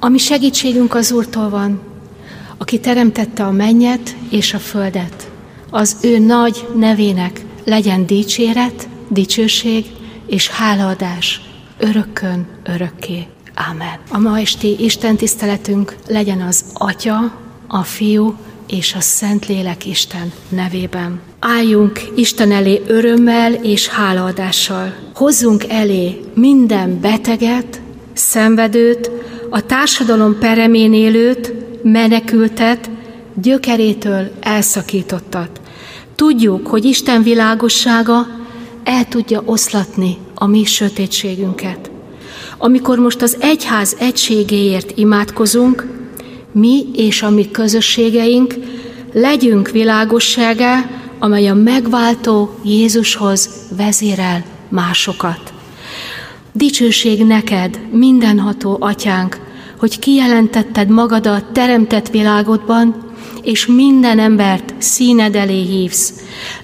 A mi segítségünk az Úrtól van, aki teremtette a mennyet és a földet. Az ő nagy nevének legyen dicséret, dicsőség és hálaadás örökkön örökké. Ámen. A ma esti Isten tiszteletünk legyen az Atya, a Fiú és a Szentlélek Isten nevében. Álljunk Isten elé örömmel és hálaadással. Hozzunk elé minden beteget, szenvedőt, a társadalom peremén élőt, menekültet, gyökerétől elszakítottat. Tudjuk, hogy Isten világossága el tudja oszlatni a mi sötétségünket. Amikor most az egyház egységéért imádkozunk, mi és a mi közösségeink legyünk világosságá, amely a megváltó Jézushoz vezérel másokat. Dicsőség neked, mindenható Atyánk, hogy kijelentetted magad a teremtett világodban, és minden embert színed elé hívsz.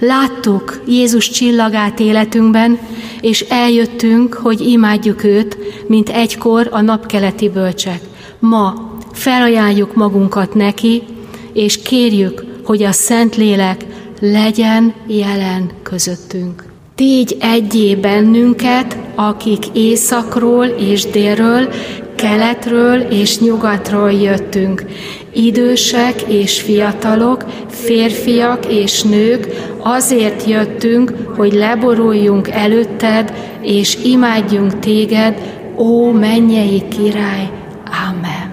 Láttuk Jézus csillagát életünkben, és eljöttünk, hogy imádjuk őt, mint egykor a napkeleti bölcsek. Ma felajánljuk magunkat neki, és kérjük, hogy a Szentlélek legyen jelen közöttünk. Tégy egyé bennünket, akik északról és délről, keletről és nyugatról jöttünk, idősek és fiatalok, férfiak és nők, azért jöttünk, hogy leboruljunk előtted, és imádjunk téged, ó mennyei király. Ámen.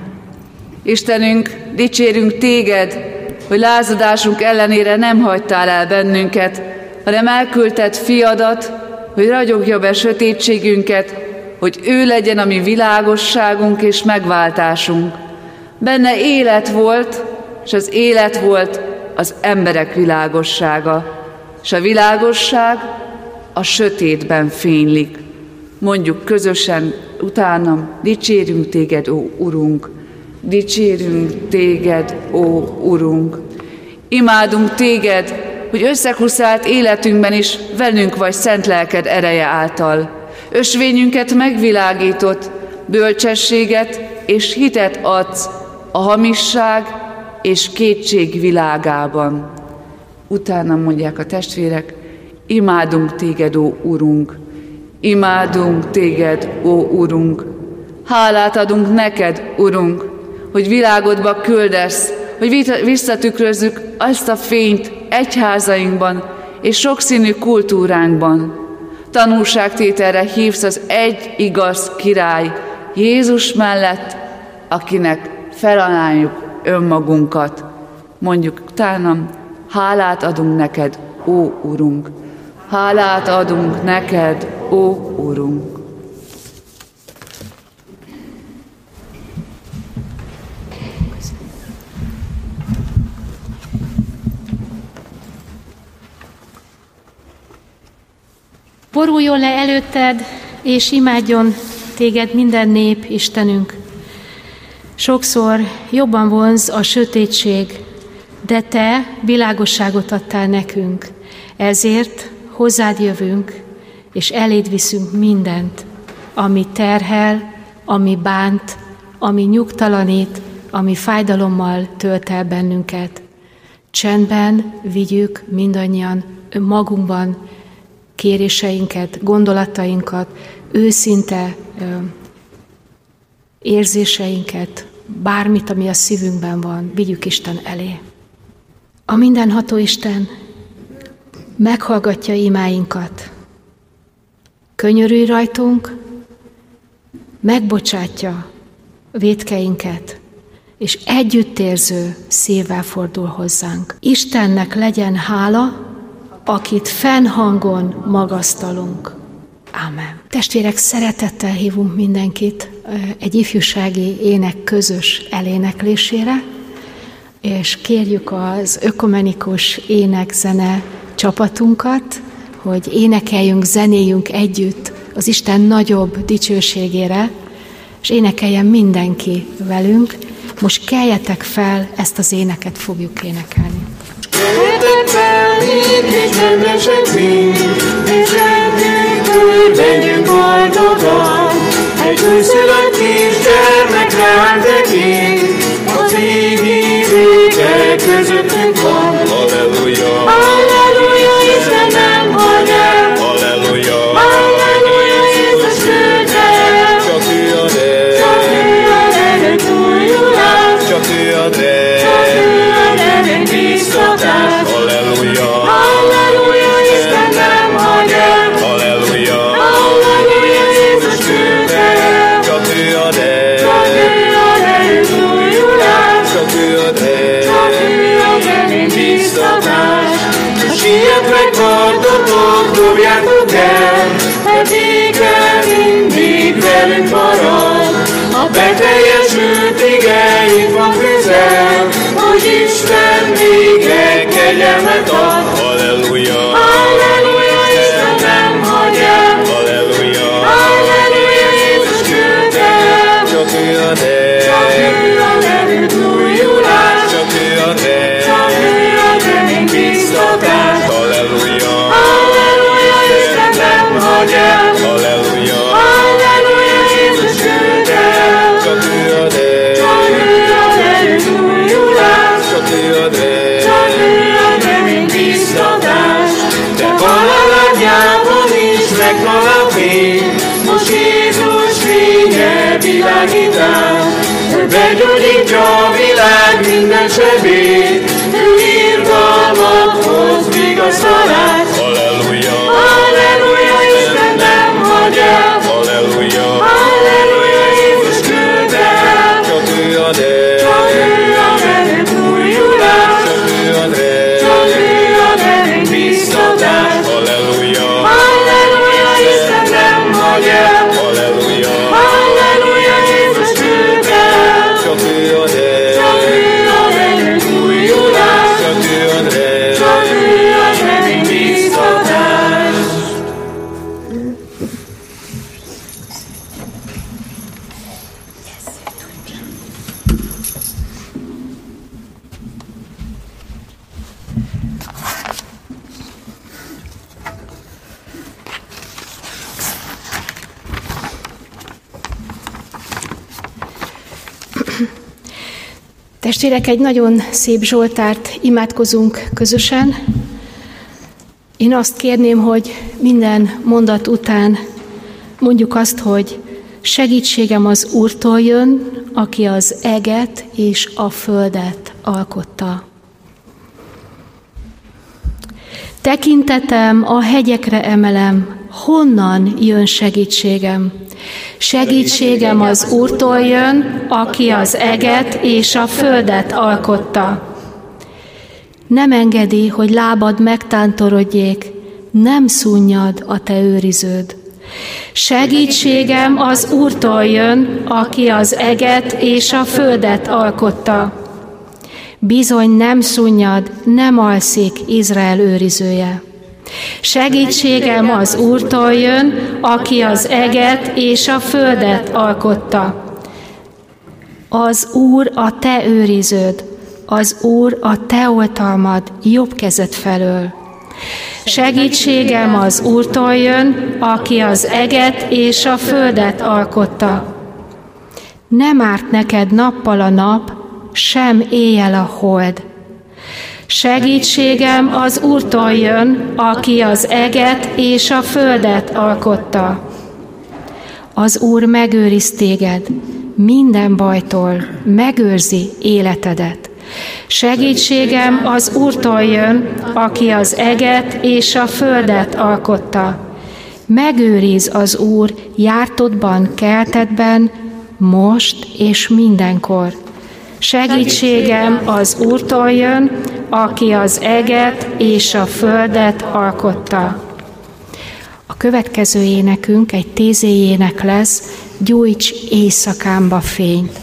Istenünk, dicsérünk téged, hogy lázadásunk ellenére nem hagytál el bennünket, hanem elküldted fiadat, hogy ragyogja be sötétségünket, hogy ő legyen a mi világosságunk és megváltásunk. Benne élet volt, és az élet volt az emberek világossága, és a világosság a sötétben fénylik. Mondjuk közösen utánam, dicsérünk téged, ó Urunk, dicsérünk téged, ó Urunk. Imádunk téged, hogy összekuszált életünkben is velünk vagy szent lelked ereje által. Ösvényünket megvilágított, bölcsességet és hitet adsz a hamisság és kétség világában. Utána mondják a testvérek, imádunk téged, ó Urunk, imádunk téged, ó Urunk. Hálát adunk neked, Urunk, hogy világodba küldesz, hogy visszatükrözzük azt a fényt egyházainkban és sokszínű kultúránkban. Tanúságtételre hívsz az egy igaz király, Jézus mellett, akinek felajánljuk önmagunkat. Mondjuk utánam, hálát adunk neked, ó Urunk, hálát adunk neked, ó Urunk. Boruljon le előtted, és imádjon téged minden nép, Istenünk. Sokszor jobban vonz a sötétség, de te világosságot adtál nekünk. Ezért hozzád jövünk, és eléd viszünk mindent, ami terhel, ami bánt, ami nyugtalanít, ami fájdalommal tölt el bennünket. Csendben vigyük mindannyian magunkban kéréseinket, gondolatainkat, őszinte érzéseinket, bármit, ami a szívünkben van, vigyük Isten elé. A mindenható Isten meghallgatja imáinkat, könyörülj rajtunk, megbocsátja vétkeinket, és együttérző szívvel fordul hozzánk. Istennek legyen hála, akit fennhangon magasztalunk. Ámen. Testvérek, szeretettel hívunk mindenkit egy ifjúsági ének közös eléneklésére, és kérjük az ökumenikus énekzene csapatunkat, hogy énekeljünk, zenéljünk együtt az Isten nagyobb dicsőségére, és énekeljen mindenki velünk. Most keljetek fel, ezt az éneket fogjuk énekelni. Keljetek fel, és nemesek mind, és legyünk boldogan, egy újszülött kisgyermekre áll közöttünk van. Halleluja, Halleluja, Isten nem hagy el. halleluja, Halleluja, Jézus küldte el. csak ő ad el, Csak ő ad erőt, újulást. csak ő ad Csak ő el. ad erőt, biztatást. Halleluja, Halleluja, Isten nem hagy el. halleluja, Halleluja, Jézus küldte el. csak ő ad Csak ő el, ad erőt, újulást. csak ő ad Csak ő el. ad erőt, biztatást. Sietve kardotok, dobjátok el, Pedig el mindig velünk marad. A beteljesült igéig van közel, hogy Isten végre kegyelmet ad. halleluja, Halleluja, Isten nem hagy el. halleluja, Halleluja, Jézus küldte el. csak ő ad Csak ő el, ad erőt, újulást. csak ő ad Csak ő el. ad erőt, biztatást. Halleluja, Halleluja, Isten nem hagy el. halleluja, Halleluja, Jézus küldte el. csak ő ad Csak ő el, ad erőt, újulást. csak ő ad Csak ő el. ad erőt, biztatást. De halálányában is megtal a fény, Most Jézus fénye világítás. Ő begyógyítja a világ minden sebét. Ő irgalmat hoz vigasztalást. halleluja, Halleluja, Isten nem hagy el. halleluja, Halleluja, Jézus küldte el. csak ő ad Csak ő el, ad erőt, újulást. csak ő ad Csak ő el. ad erőt, biztatást. Halleluja, Halleluja, Isten nem hagy el. halleluja, Halleluja, Jézus küldte el. csak ő ad Csak ő ad el, erőt, újulást. csak ő ad Csak ő el. ad erőt, biztatást. Testvérek, egy nagyon szép Zsoltárt imádkozunk közösen. Én azt kérném, hogy minden mondat után mondjuk azt, hogy segítségem az Úrtól jön, aki az eget és a földet alkotta. Tekintetem a hegyekre emelem, honnan jön segítségem? Segítségem az Úrtól jön, aki az eget és a földet alkotta. Nem engedi, hogy lábad megtántorodjék, nem szunnyad a te őriződ. Segítségem az Úrtól jön, aki az eget és a földet alkotta. Bizony nem szunnyad, nem alszik Izrael őrizője. Segítségem az Úrtól jön, aki az eget és a földet alkotta. Az Úr a te őriződ, az Úr a te oltalmad jobb kezed felől. Segítségem az Úrtól jön, aki az eget és a földet alkotta. Nem árt neked nappal a nap, sem éjjel a hold. Segítségem az Úrtól jön, aki az eget és a földet alkotta. Az Úr megőriz téged minden bajtól, megőrzi életedet. Segítségem az Úrtól jön, aki az eget és a földet alkotta. Megőriz az Úr jártodban, keltedben, most és mindenkor. Segítségem az Úrtól jön, aki az eget és a földet alkotta. A következő énekünk egy tézéjének lesz, Gyújts éjszakámba fényt.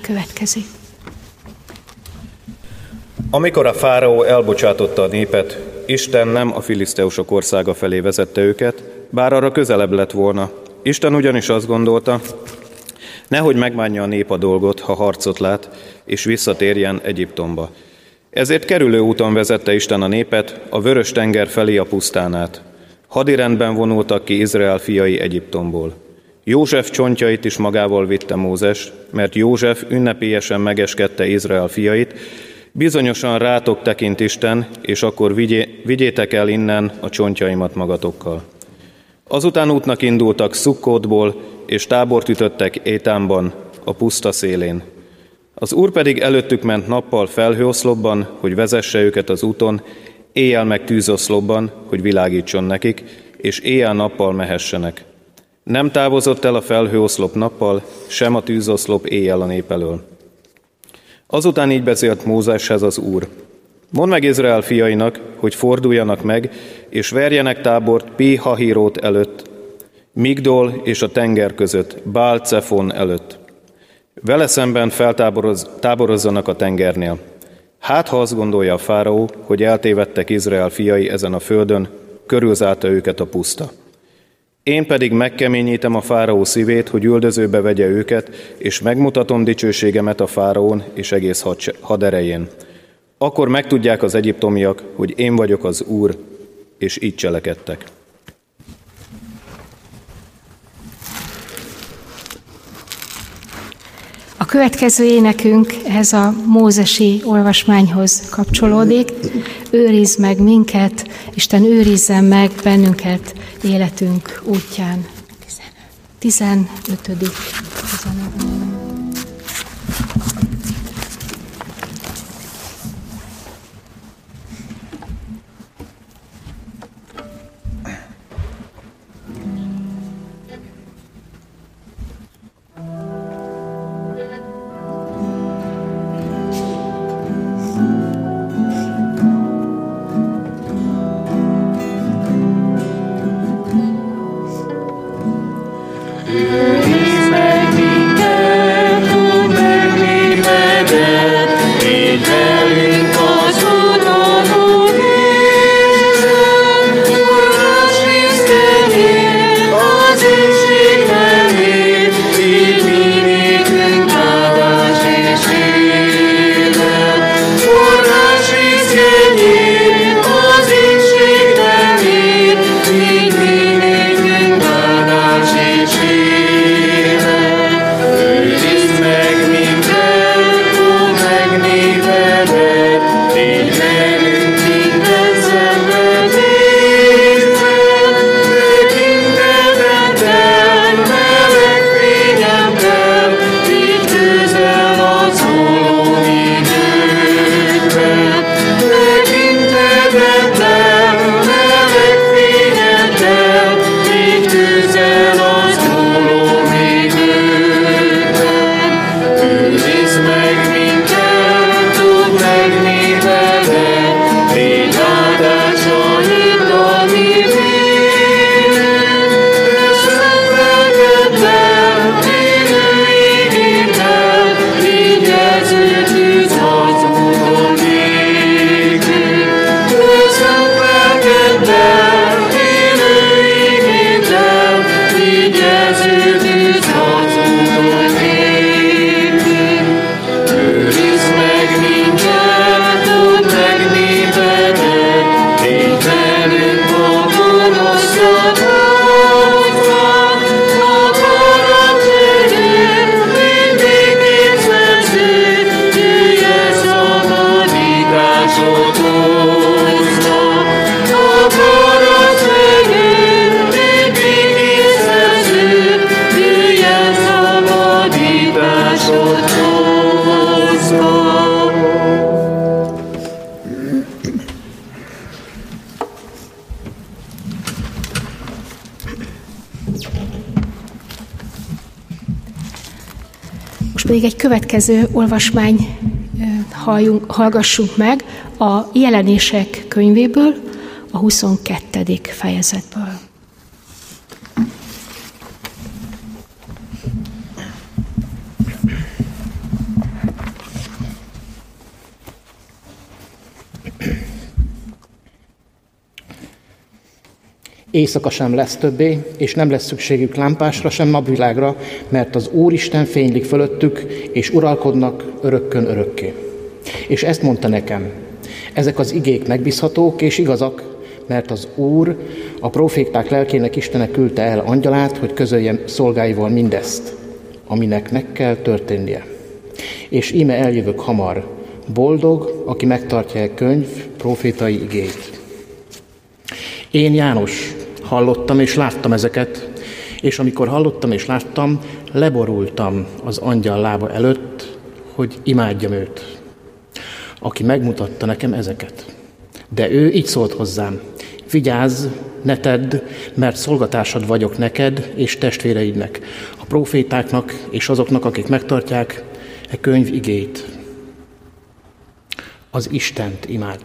következik. Amikor a fáraó elbocsátotta a népet, Isten nem a filiszteusok országa felé vezette őket, bár arra közelebb lett volna. Isten ugyanis azt gondolta, nehogy megbánja a nép a dolgot, ha harcot lát, és visszatérjen Egyiptomba. Ezért kerülő úton vezette Isten a népet a Vörös-tenger felé a pusztán át. Hadirendben vonultak ki Izrael fiai Egyiptomból. József csontjait is magával vitte Mózes, mert József ünnepélyesen megeskedte Izrael fiait, bizonyosan rátok tekint Isten, és akkor vigyétek el innen a csontjaimat magatokkal. Azután útnak indultak Szukkótból, és tábort ütöttek Étámban, a puszta szélén. Az Úr pedig előttük ment nappal felhőoszlopban, hogy vezesse őket az úton, éjjel meg tűzoszlopban, hogy világítson nekik, és éjjel-nappal mehessenek. Nem távozott el a felhőoszlop nappal, sem a tűzoszlop éjjel a nép elől. Azután így beszélt Mózeshez az Úr. Mondd meg Izrael fiainak, hogy forduljanak meg, és verjenek tábort Pi-hahirót előtt, Migdol és a tenger között, Bál-Cefon előtt. Vele szemben feltáborozzanak a tengernél. Hát, ha azt gondolja a fáraó, hogy eltévedtek Izrael fiai ezen a földön, körülzárta őket a puszta. Én pedig megkeményítem a fáraó szívét, hogy üldözőbe vegye őket, és megmutatom dicsőségemet a fáraón és egész haderején. Akkor megtudják az egyiptomiak, hogy én vagyok az Úr, és így cselekedtek. A következő énekünk ehhez a mózesi olvasmányhoz kapcsolódik. Őrizd meg minket, Isten őrizzen meg bennünket életünk útján. 15. Most pedig egy következő olvasmány hallgassunk meg a Jelenések könyvéből, a 22. fejezetből. Éjszaka sem lesz többé, és nem lesz szükségük lámpásra, sem napvilágra, mert az Úristen fénylik fölöttük, és uralkodnak örökkön örökké. És ezt mondta nekem: ezek az igék megbízhatók és igazak, mert az Úr, a próféták lelkének Istene küldte el angyalát, hogy közöljen szolgáival mindezt, aminek meg kell történnie. És íme eljövök hamar, boldog, aki megtartja a könyv prófétai igéit. Én, János, hallottam és láttam ezeket, és amikor hallottam és láttam, leborultam az angyal lába előtt, hogy imádjam őt, aki megmutatta nekem ezeket. De ő így szólt hozzám: vigyázz, ne tedd, mert szolgatársad vagyok neked és testvéreidnek, a prófétáknak és azoknak, akik megtartják e könyv igéit. Az Istent imád.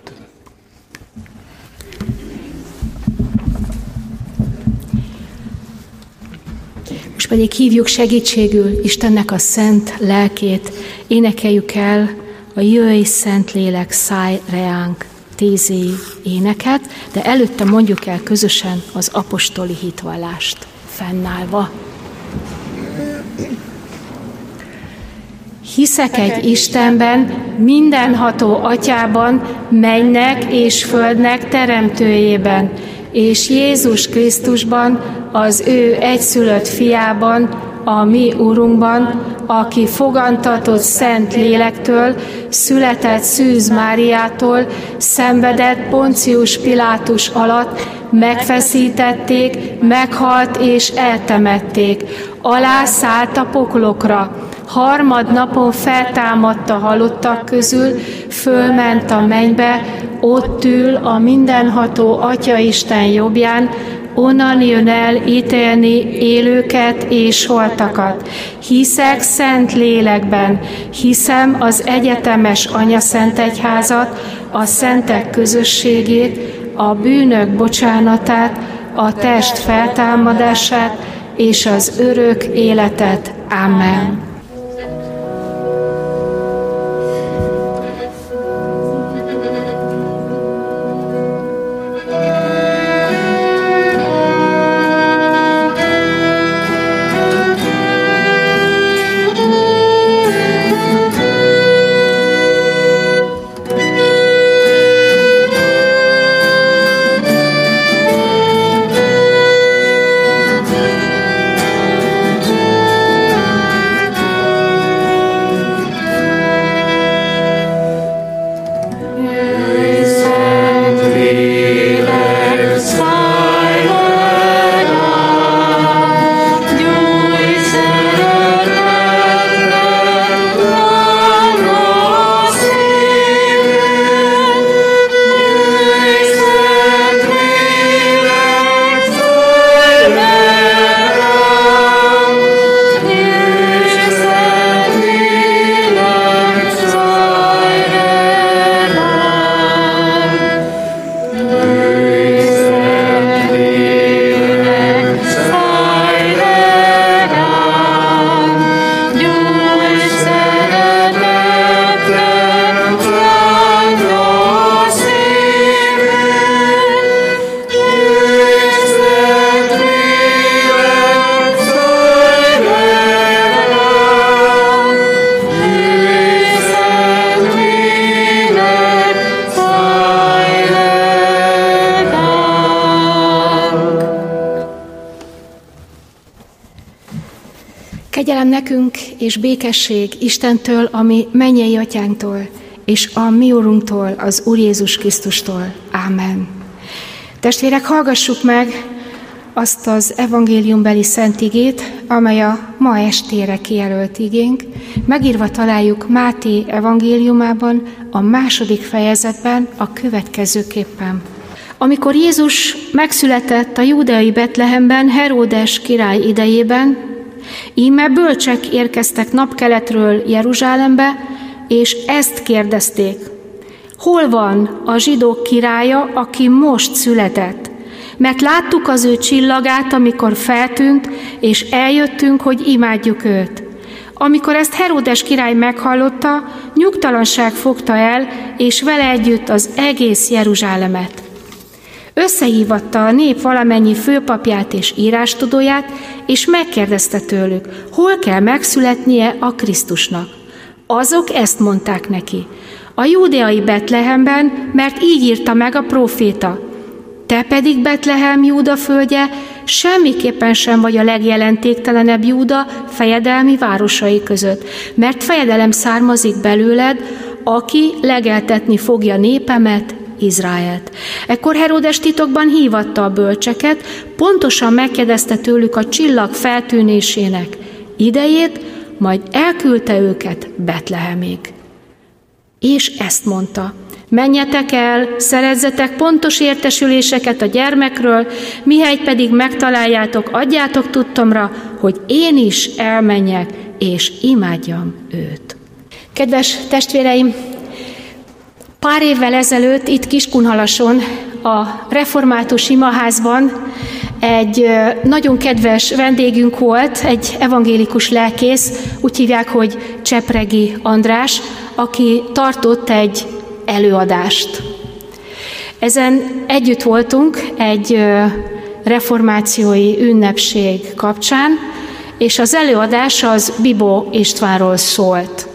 Most pedig hívjuk segítségül Istennek a szent lelkét, énekeljük el a Jöjj, Szent Lélek, szállj reánk 10 éneket, de előtte mondjuk el közösen az apostoli hitvallást fennállva. Hiszek egy Istenben, mindenható Atyában, mennek és földnek teremtőjében, és Jézus Krisztusban, az ő egyszülött fiában, a mi Urunkban, aki fogantatott Szent Lélektől, született Szűz Máriától, szenvedett Poncius Pilátus alatt, megfeszítették, meghalt és eltemették, alászállt a poklokra, harmadnapon feltámadt a halottak közül, fölment a mennybe, ott ül a mindenható Atyaisten jobbján, onnan jön el ítélni élőket és holtakat. Hiszek Szent Lélekben, hiszem az egyetemes Anyaszentegyházat, a szentek közösségét, a bűnök bocsánatát, a test feltámadását és az örök életet. Amen. Kegyelem nekünk és békesség Istentől, a mi mennyei atyánktól, és a mi Urunktól, az Úr Jézus Krisztustól. Ámen. Testvérek, hallgassuk meg azt az evangéliumbeli szent igét, amely a ma estére kijelölt igénk. Megírva találjuk Máté evangéliumában, a 2. fejezetben a következőképpen. Amikor Jézus megszületett a júdeai Betlehemben Heródes király idejében, íme bölcsek érkeztek napkeletről Jeruzsálembe, és ezt kérdezték: hol van a zsidók királya, aki most született? Mert láttuk az ő csillagát, amikor feltűnt, és eljöttünk, hogy imádjuk őt. Amikor ezt Heródes király meghallotta, nyugtalanság fogta el, és vele együtt az egész Jeruzsálemet. Összehívatta a nép valamennyi főpapját és írástudóját, és megkérdezte tőlük, hol kell megszületnie a Krisztusnak. Azok ezt mondták neki: a júdeai Betlehemben, mert így írta meg a próféta. Te pedig, Betlehem, Júda földje, semmiképpen sem vagy a legjelentéktelenebb Júda fejedelmi városai között, mert fejedelem származik belőled, aki legeltetni fogja népemet, Izraelt. Ekkor Heródes titokban hívatta a bölcseket, pontosan megkérdezte tőlük a csillag feltűnésének idejét, majd elküldte őket Betlehemig. És ezt mondta: menjetek el, szerezzetek pontos értesüléseket a gyermekről, mihelyt pedig megtaláljátok, adjátok tudtomra, hogy én is elmenjek, és imádjam őt. Kedves testvéreim, pár évvel ezelőtt itt Kiskunhalason, a református imaházban egy nagyon kedves vendégünk volt, egy evangélikus lelkész, úgy hívják, hogy Csepregi András, aki tartott egy előadást. Ezen együtt voltunk egy reformációi ünnepség kapcsán, és az előadás az Bibó Istvánról szólt.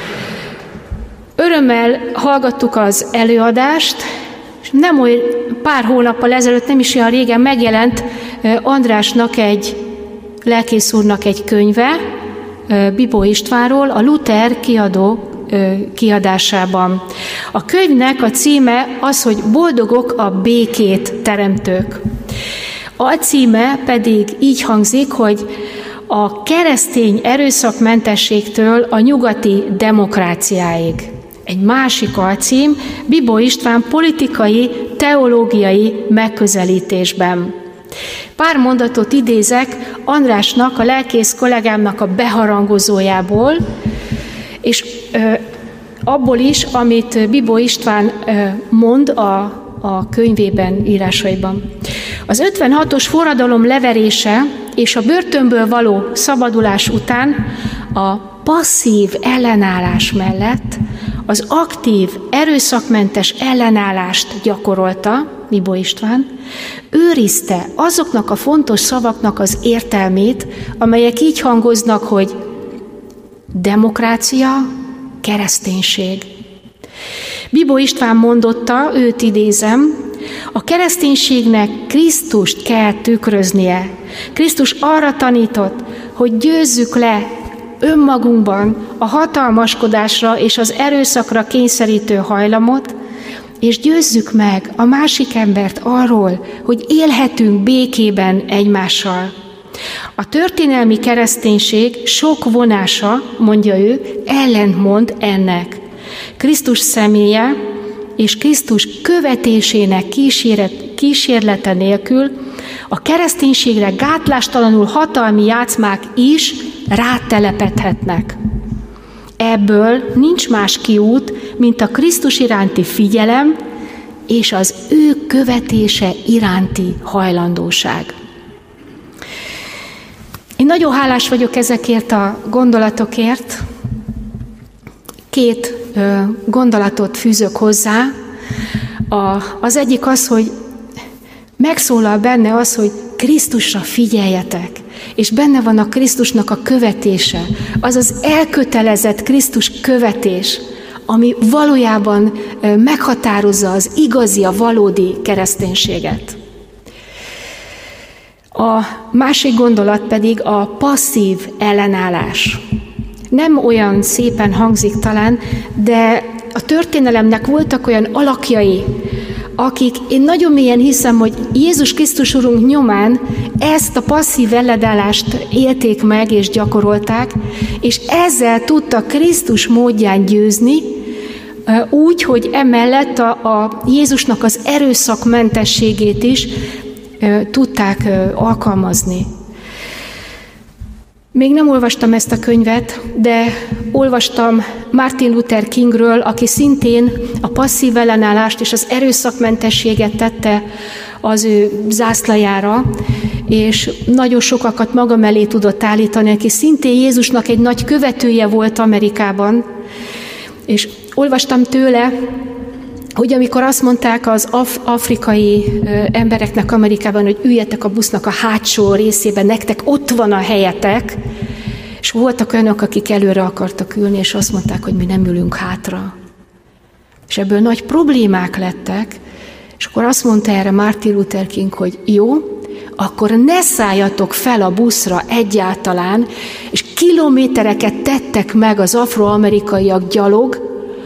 Örömmel hallgattuk az előadást, és nem olyan pár hónappal ezelőtt, nem is olyan régen megjelent Andrásnak lelkész úrnak egy könyve, Bibó Istvánról, a Luther kiadó kiadásában. A könyvnek a címe az, hogy Boldogok a békét teremtők. A címe pedig így hangzik, hogy a keresztény erőszakmentességtől a nyugati demokráciáig. Egy másik alcím, Bibó István politikai, teológiai megközelítésben. Pár mondatot idézek Andrásnak, a lelkész kollégámnak a beharangozójából, és abból is, amit Bibó István mond a könyvében, írásaiban. Az 56-os forradalom leverése és a börtönből való szabadulás után a passzív ellenállás mellett az aktív, erőszakmentes ellenállást gyakorolta Bibó István, őrizte azoknak a fontos szavaknak az értelmét, amelyek így hangoznak, hogy demokrácia, kereszténység. Bibó István mondotta, őt idézem: a kereszténységnek Krisztust kell tükröznie. Krisztus arra tanított, hogy győzzük le önmagunkban a hatalmaskodásra és az erőszakra kényszerítő hajlamot, és győzzük meg a másik embert arról, hogy élhetünk békében egymással. A történelmi kereszténység sok vonása, mondja ő, ellentmond ennek. Krisztus személye és Krisztus követésének kísérlete nélkül a kereszténységre gátlástalanul hatalmi játszmák is rátelepedhetnek. Ebből nincs más kiút, mint a Krisztus iránti figyelem és az ő követése iránti hajlandóság. Én nagyon hálás vagyok ezekért a gondolatokért. Két gondolatot fűzök hozzá. Az egyik az, hogy megszólal benne az, hogy Krisztusra figyeljetek, és benne van a Krisztusnak a követése, az az elkötelezett Krisztus követés, ami valójában meghatározza az igazi, a valódi kereszténységet. A másik gondolat pedig a passzív ellenállás. Nem olyan szépen hangzik talán, de a történelemnek voltak olyan alakjai, akik, én nagyon mélyen hiszem, hogy Jézus Krisztus Urunk nyomán ezt a passzív ellenállást élték meg és gyakorolták, és ezzel tudta Krisztus módján győzni, úgy, hogy emellett a Jézusnak az erőszakmentességét is tudták alkalmazni. Még nem olvastam ezt a könyvet, de olvastam Martin Luther Kingről, aki szintén a passzív ellenállást és az erőszakmentességet tette az ő zászlajára, és nagyon sokakat maga mellé tudott állítani, aki szintén Jézusnak egy nagy követője volt Amerikában. És olvastam tőle, hogy amikor azt mondták az afrikai embereknek Amerikában, hogy üljetek a busznak a hátsó részében, nektek ott van a helyetek, és voltak olyanok, akik előre akartak ülni, és azt mondták, hogy mi nem ülünk hátra. És ebből nagy problémák lettek, és akkor azt mondta erre Martin Luther King, hogy jó, akkor ne szálljatok fel a buszra egyáltalán, és kilométereket tettek meg az afroamerikaiak gyalog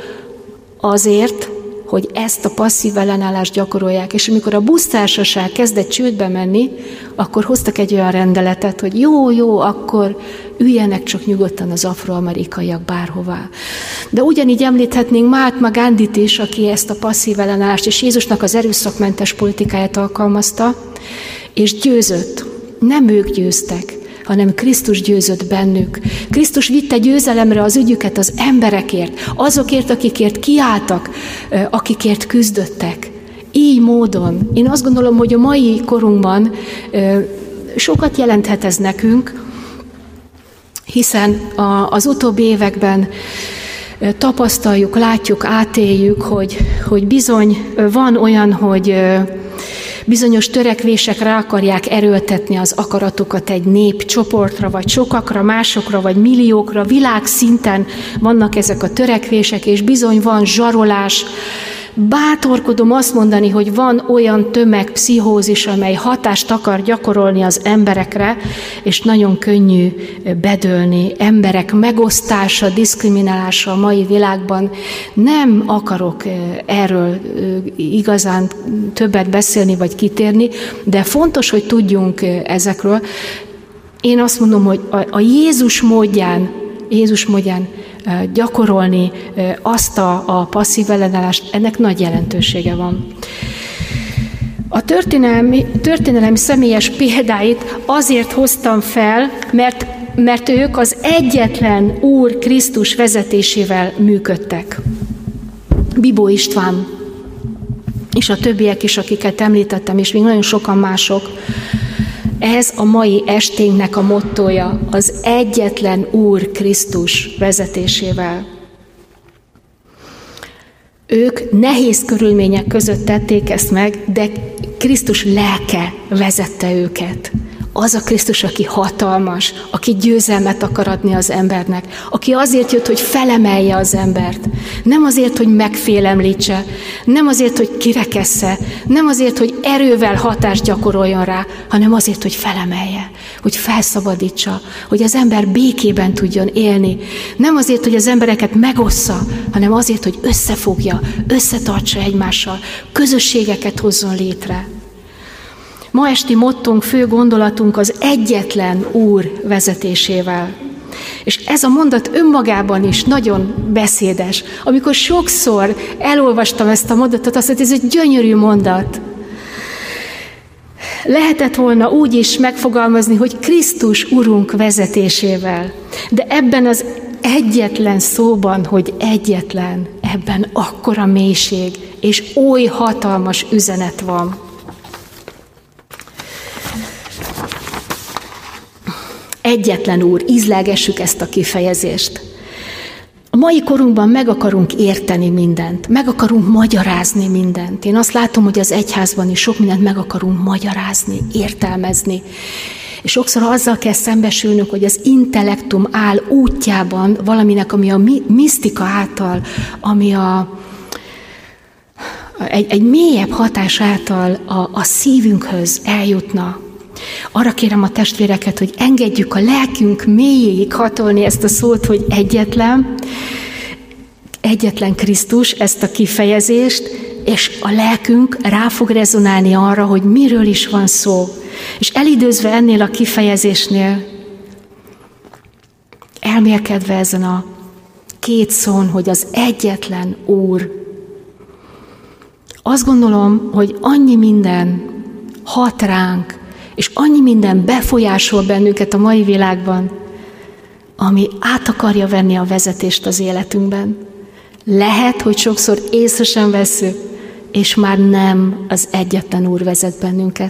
azért, hogy ezt a passzív ellenállást gyakorolják. És amikor a busztársaság kezdett csődbe menni, akkor hoztak egy olyan rendeletet, hogy jó, akkor üljenek csak nyugodtan az afroamerikaiak bárhová. De ugyanígy említhetnénk Mahatma Gandhit is, aki ezt a passzív ellenállást és Jézusnak az erőszakmentes politikáját alkalmazta, és győzött. Nem ők győztek, hanem Krisztus győzött bennük. Krisztus vitte győzelemre az ügyüket az emberekért, azokért, akikért kiálltak, akikért küzdöttek. Így módon, én azt gondolom, hogy a mai korunkban sokat jelenthet ez nekünk, hiszen az utóbbi években tapasztaljuk, látjuk, átéljük, hogy bizony van olyan, hogy bizonyos törekvések rá akarják erőltetni az akaratokat egy népcsoportra, vagy sokakra, másokra, vagy milliókra. Világszinten vannak ezek a törekvések, és bizony van zsarolás. Bátorkodom azt mondani, hogy van olyan tömegpszichózis, amely hatást akar gyakorolni az emberekre, és nagyon könnyű bedőlni. Emberek megosztása, diszkriminálása a mai világban. Nem akarok erről igazán többet beszélni, vagy kitérni, de fontos, hogy tudjunk ezekről. Én azt mondom, hogy a Jézus módján gyakorolni azt a passzív ellenállást, ennek nagy jelentősége van. A történelem személyes példáit azért hoztam fel, mert ők az egyetlen Úr Krisztus vezetésével működtek. Bibó István, és a többiek is, akiket említettem, és még nagyon sokan mások. Ez a mai esténknek a mottója, az egyetlen Úr Krisztus vezetésével. Ők nehéz körülmények között tették ezt meg, de Krisztus lelke vezette őket. Az a Krisztus, aki hatalmas, aki győzelmet akar adni az embernek, aki azért jött, hogy felemelje az embert. Nem azért, hogy megfélemlítse, nem azért, hogy kirekessze, nem azért, hogy erővel hatást gyakoroljon rá, hanem azért, hogy felemelje, hogy felszabadítsa, hogy az ember békében tudjon élni. Nem azért, hogy az embereket megossza, hanem azért, hogy összefogja, összetartsa egymással, közösségeket hozzon létre. Ma esti mottónk, fő gondolatunk az egyetlen Úr vezetésével. És ez a mondat önmagában is nagyon beszédes. Amikor sokszor elolvastam ezt a mondatot, azt mondta, ez egy gyönyörű mondat. Lehetett volna úgy is megfogalmazni, hogy Krisztus Urunk vezetésével. De ebben az egyetlen szóban, hogy egyetlen, ebben akkora mélység és oly hatalmas üzenet van. Egyetlen Úr, ízlelgessük ezt a kifejezést. A mai korunkban meg akarunk érteni mindent, meg akarunk magyarázni mindent. Én azt látom, hogy az egyházban is sok mindent meg akarunk magyarázni, értelmezni. És sokszor azzal kell szembesülnünk, hogy az intellektum áll útjában valaminek, ami a misztika által, ami egy mélyebb hatás által a szívünkhöz eljutna. Arra kérem a testvéreket, hogy engedjük a lelkünk mélyéig hatolni ezt a szót, hogy egyetlen Krisztus, ezt a kifejezést, és a lelkünk rá fog rezonálni arra, hogy miről is van szó. És elidőzve ennél a kifejezésnél, elmélkedve ezen a két szón, hogy az egyetlen Úr. Azt gondolom, hogy annyi minden hat ránk, és annyi minden befolyásol bennünket a mai világban, ami át akarja venni a vezetést az életünkben. Lehet, hogy sokszor észre sem vesszük, és már nem az egyetlen Úr vezet bennünket.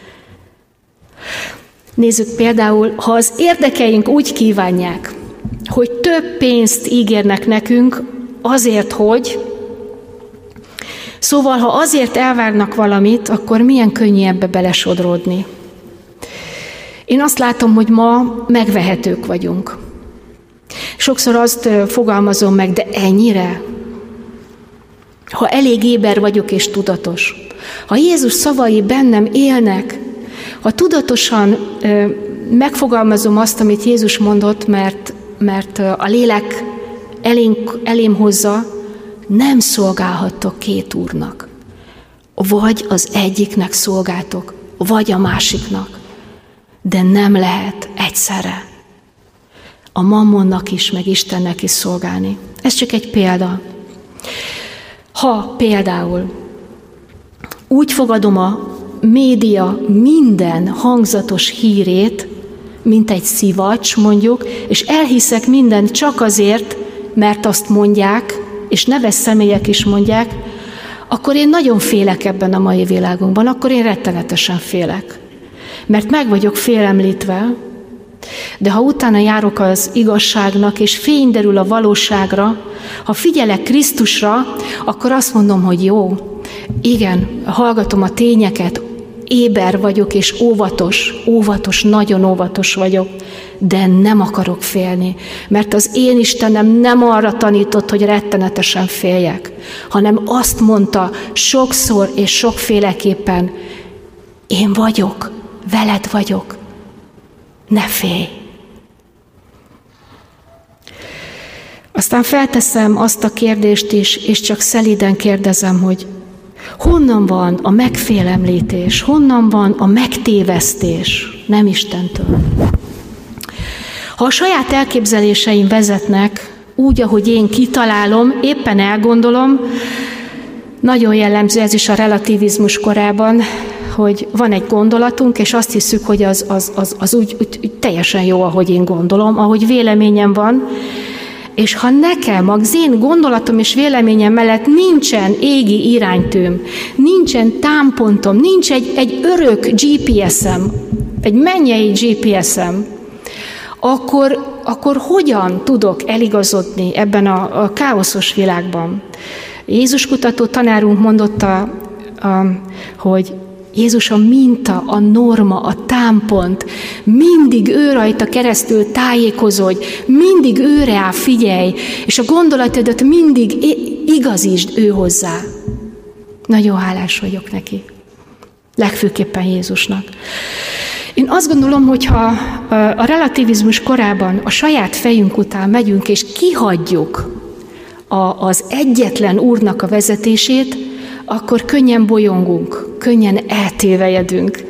Nézzük például, ha az érdekeink úgy kívánják, hogy több pénzt ígérnek nekünk azért, hogy Szóval, ha azért elvárnak valamit, akkor milyen könnyű ebbe belesodródni. Én azt látom, hogy ma megvehetők vagyunk. Sokszor azt fogalmazom meg, de ennyire? Ha elég éber vagyok és tudatos, ha Jézus szavai bennem élnek, ha tudatosan megfogalmazom azt, amit Jézus mondott, mert a lélek elém hozza, nem szolgálhattok két úrnak. Vagy az egyiknek szolgáltok, vagy a másiknak. De nem lehet egyszerre a mammonnak is, meg Istennek is szolgálni. Ez csak egy példa. Ha például úgy fogadom a média minden hangzatos hírét, mint egy szivacs mondjuk, és elhiszek mindent csak azért, mert azt mondják, és neves személyek is mondják, akkor én nagyon félek ebben a mai világunkban, akkor én rettenetesen félek. Mert meg vagyok félemlítve, de ha utána járok az igazságnak, és fény derül a valóságra, ha figyelek Krisztusra, akkor azt mondom, hogy jó, igen, hallgatom a tényeket, éber vagyok, és óvatos, nagyon óvatos vagyok, de nem akarok félni, mert az én Istenem nem arra tanított, hogy rettenetesen féljek, hanem azt mondta sokszor és sokféleképpen, én vagyok, veled vagyok, ne félj. Aztán felteszem azt a kérdést is, és csak szelíden kérdezem, hogy honnan van a megfélemlítés, honnan van a megtévesztés? Nem Istentől. Ha a saját elképzeléseim vezetnek úgy, ahogy én kitalálom, éppen elgondolom, nagyon jellemző ez is a relativizmus korában, hogy van egy gondolatunk, és azt hiszük, hogy az úgy teljesen jó, ahogy én gondolom, ahogy véleményem van, és ha nekem, az én gondolatom és véleményem mellett nincsen égi iránytűm, nincsen támpontom, nincs egy örök GPS-em, egy mennyei GPS-em, akkor hogyan tudok eligazodni ebben a káoszos világban? Jézus kutató tanárunk mondotta, hogy Jézus a minta, a norma, a támpont, mindig ő rajta keresztül tájékozódj, mindig őre áll, figyelj, és a gondolatodat mindig igazítsd ő hozzá. Nagyon hálás vagyok neki. Legfőképpen Jézusnak. Én azt gondolom, hogy ha a relativizmus korában a saját fejünk után megyünk, és kihagyjuk az egyetlen Úrnak a vezetését, akkor könnyen bolyongunk, könnyen eltévejedünk.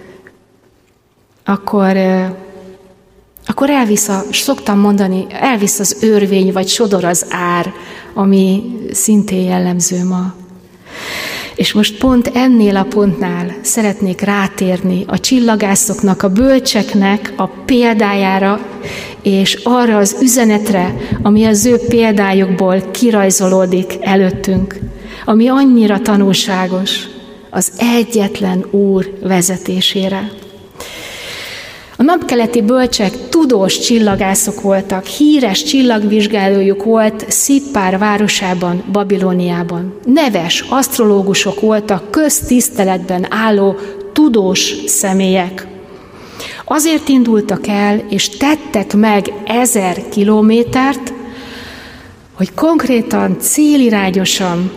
Akkor elvisz, szoktam mondani, elvisz az örvény, vagy sodor az ár, ami szintén jellemző ma. És most pont ennél a pontnál szeretnék rátérni a csillagászoknak, a bölcseknek a példájára, és arra az üzenetre, ami az ő példájukból kirajzolódik előttünk, ami annyira tanulságos, az egyetlen Úr vezetésére. A napkeleti bölcsek tudós csillagászok voltak, híres csillagvizsgálójuk volt Szippár városában, Babilóniában. Neves asztrológusok voltak, köztiszteletben álló tudós személyek. Azért indultak el, és tettek meg 1000 kilométert, hogy konkrétan, célirányosan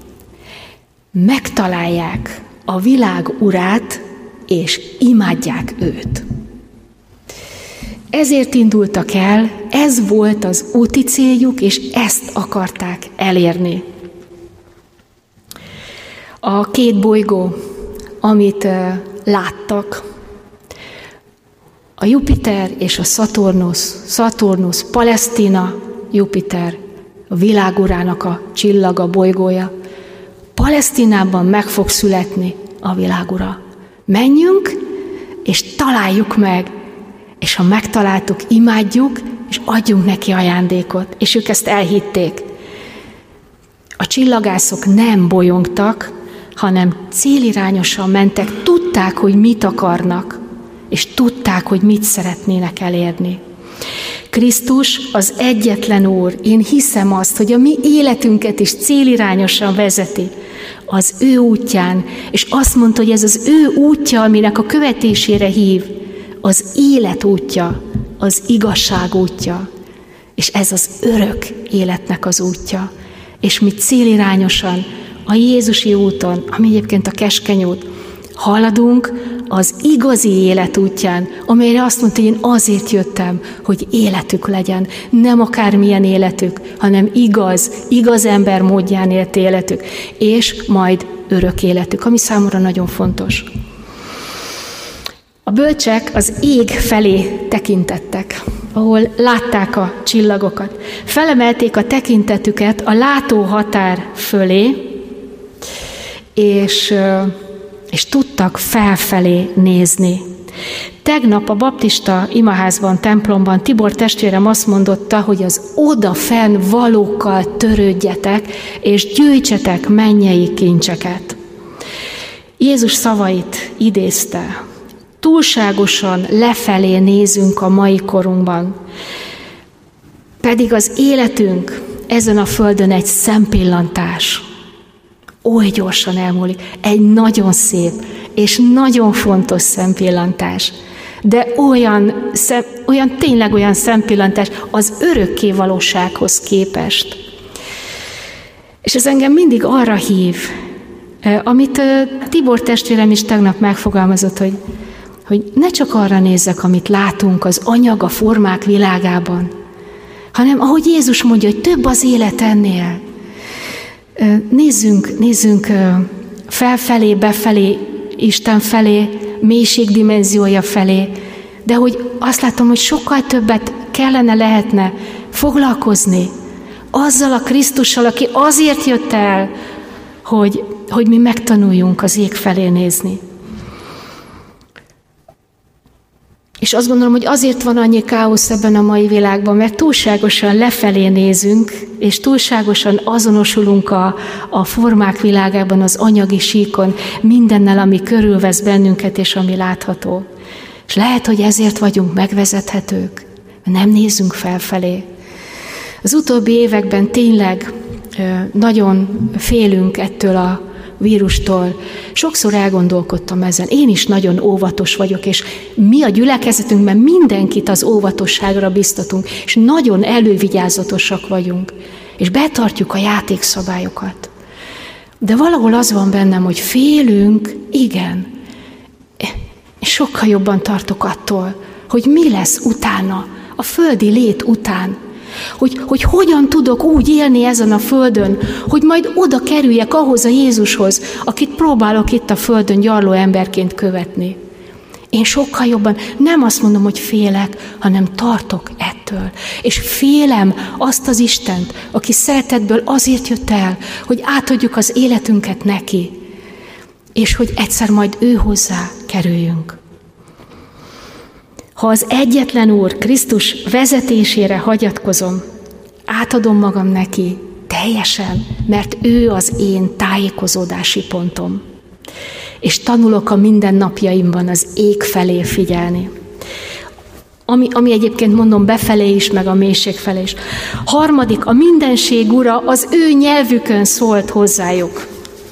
megtalálják a világ urát, és imádják őt. Ezért indultak el, ez volt az úti céljuk, és ezt akarták elérni. A két bolygó, amit láttak, a Jupiter és a Saturnus, Palesztina, Jupiter, a világurának a csillaga, bolygója. Palesztinában meg fog születni a világura. Menjünk, és találjuk meg, és ha megtaláltuk, imádjuk, és adjunk neki ajándékot. És ők ezt elhitték. A csillagászok nem bolyongtak, hanem célirányosan mentek, tudták, hogy mit akarnak, és tudták, hogy mit szeretnének elérni. Krisztus az egyetlen Úr. Én hiszem azt, hogy a mi életünket is célirányosan vezeti az ő útján, és azt mondta, hogy ez az ő útja, aminek a követésére hív, az élet útja, az igazság útja, és ez az örök életnek az útja. És mi célirányosan a Jézusi úton, ami egyébként a keskeny út, haladunk az igazi élet útján, amelyre azt mondta, hogy én azért jöttem, hogy életük legyen. Nem akármilyen életük, hanem igaz ember módján élt életük, és majd örök életük, ami számomra nagyon fontos. A bölcsek az ég felé tekintettek, ahol látták a csillagokat. Felemelték a tekintetüket a látóhatár fölé, és tudtak felfelé nézni. Tegnap a baptista imaházban, templomban Tibor testvérem azt mondotta, hogy az odafenn valókkal törődjetek, és gyűjtsetek mennyei kincseket. Jézus szavait idézte. Túlságosan lefelé nézünk a mai korunkban, pedig az életünk ezen a földön egy szempillantás. Oly gyorsan elmúlik, egy nagyon szép és nagyon fontos szempillantás, de tényleg olyan szempillantás az örökké valósághoz képest. És ez engem mindig arra hív, amit Tibor testvérem is tegnap megfogalmazott, hogy ne csak arra nézzek, amit látunk az anyag, a formák világában, hanem ahogy Jézus mondja, hogy több az élet ennél. Nézzünk felfelé, befelé, Isten felé, mélységdimenziója felé, de hogy azt látom, hogy sokkal többet lehetne foglalkozni azzal a Krisztussal, aki azért jött el, hogy mi megtanuljunk az ég felé nézni. És azt gondolom, hogy azért van annyi káosz ebben a mai világban, mert túlságosan lefelé nézünk, és túlságosan azonosulunk a formák világában, az anyagi síkon, mindennel, ami körülvesz bennünket, és ami látható. És lehet, hogy ezért vagyunk megvezethetők, mert nem nézünk felfelé. Az utóbbi években tényleg nagyon félünk ettől a vírustól. Sokszor elgondolkodtam ezen. Én is nagyon óvatos vagyok, és mi a gyülekezetünkben mindenkit az óvatosságra biztatunk, és nagyon elővigyázatosak vagyunk, és betartjuk a játékszabályokat. De valahol az van bennem, hogy félünk, igen, és sokkal jobban tartok attól, hogy mi lesz utána, a földi lét után, hogy hogyan tudok úgy élni ezen a földön, hogy majd oda kerüljek ahhoz a Jézushoz, akit próbálok itt a földön gyarló emberként követni. Én sokkal jobban nem azt mondom, hogy félek, hanem tartok ettől. És félem azt az Istent, aki szeretetből azért jött el, hogy átadjuk az életünket neki, és hogy egyszer majd ő hozzá kerüljünk. Ha az egyetlen Úr Krisztus vezetésére hagyatkozom, átadom magam neki teljesen, mert ő az én tájékozódási pontom. És tanulok a mindennapjaimban az ég felé figyelni. Ami egyébként mondom befelé is, meg a mélység felé is. Harmadik, a mindenség Ura az ő nyelvükön szólt hozzájuk.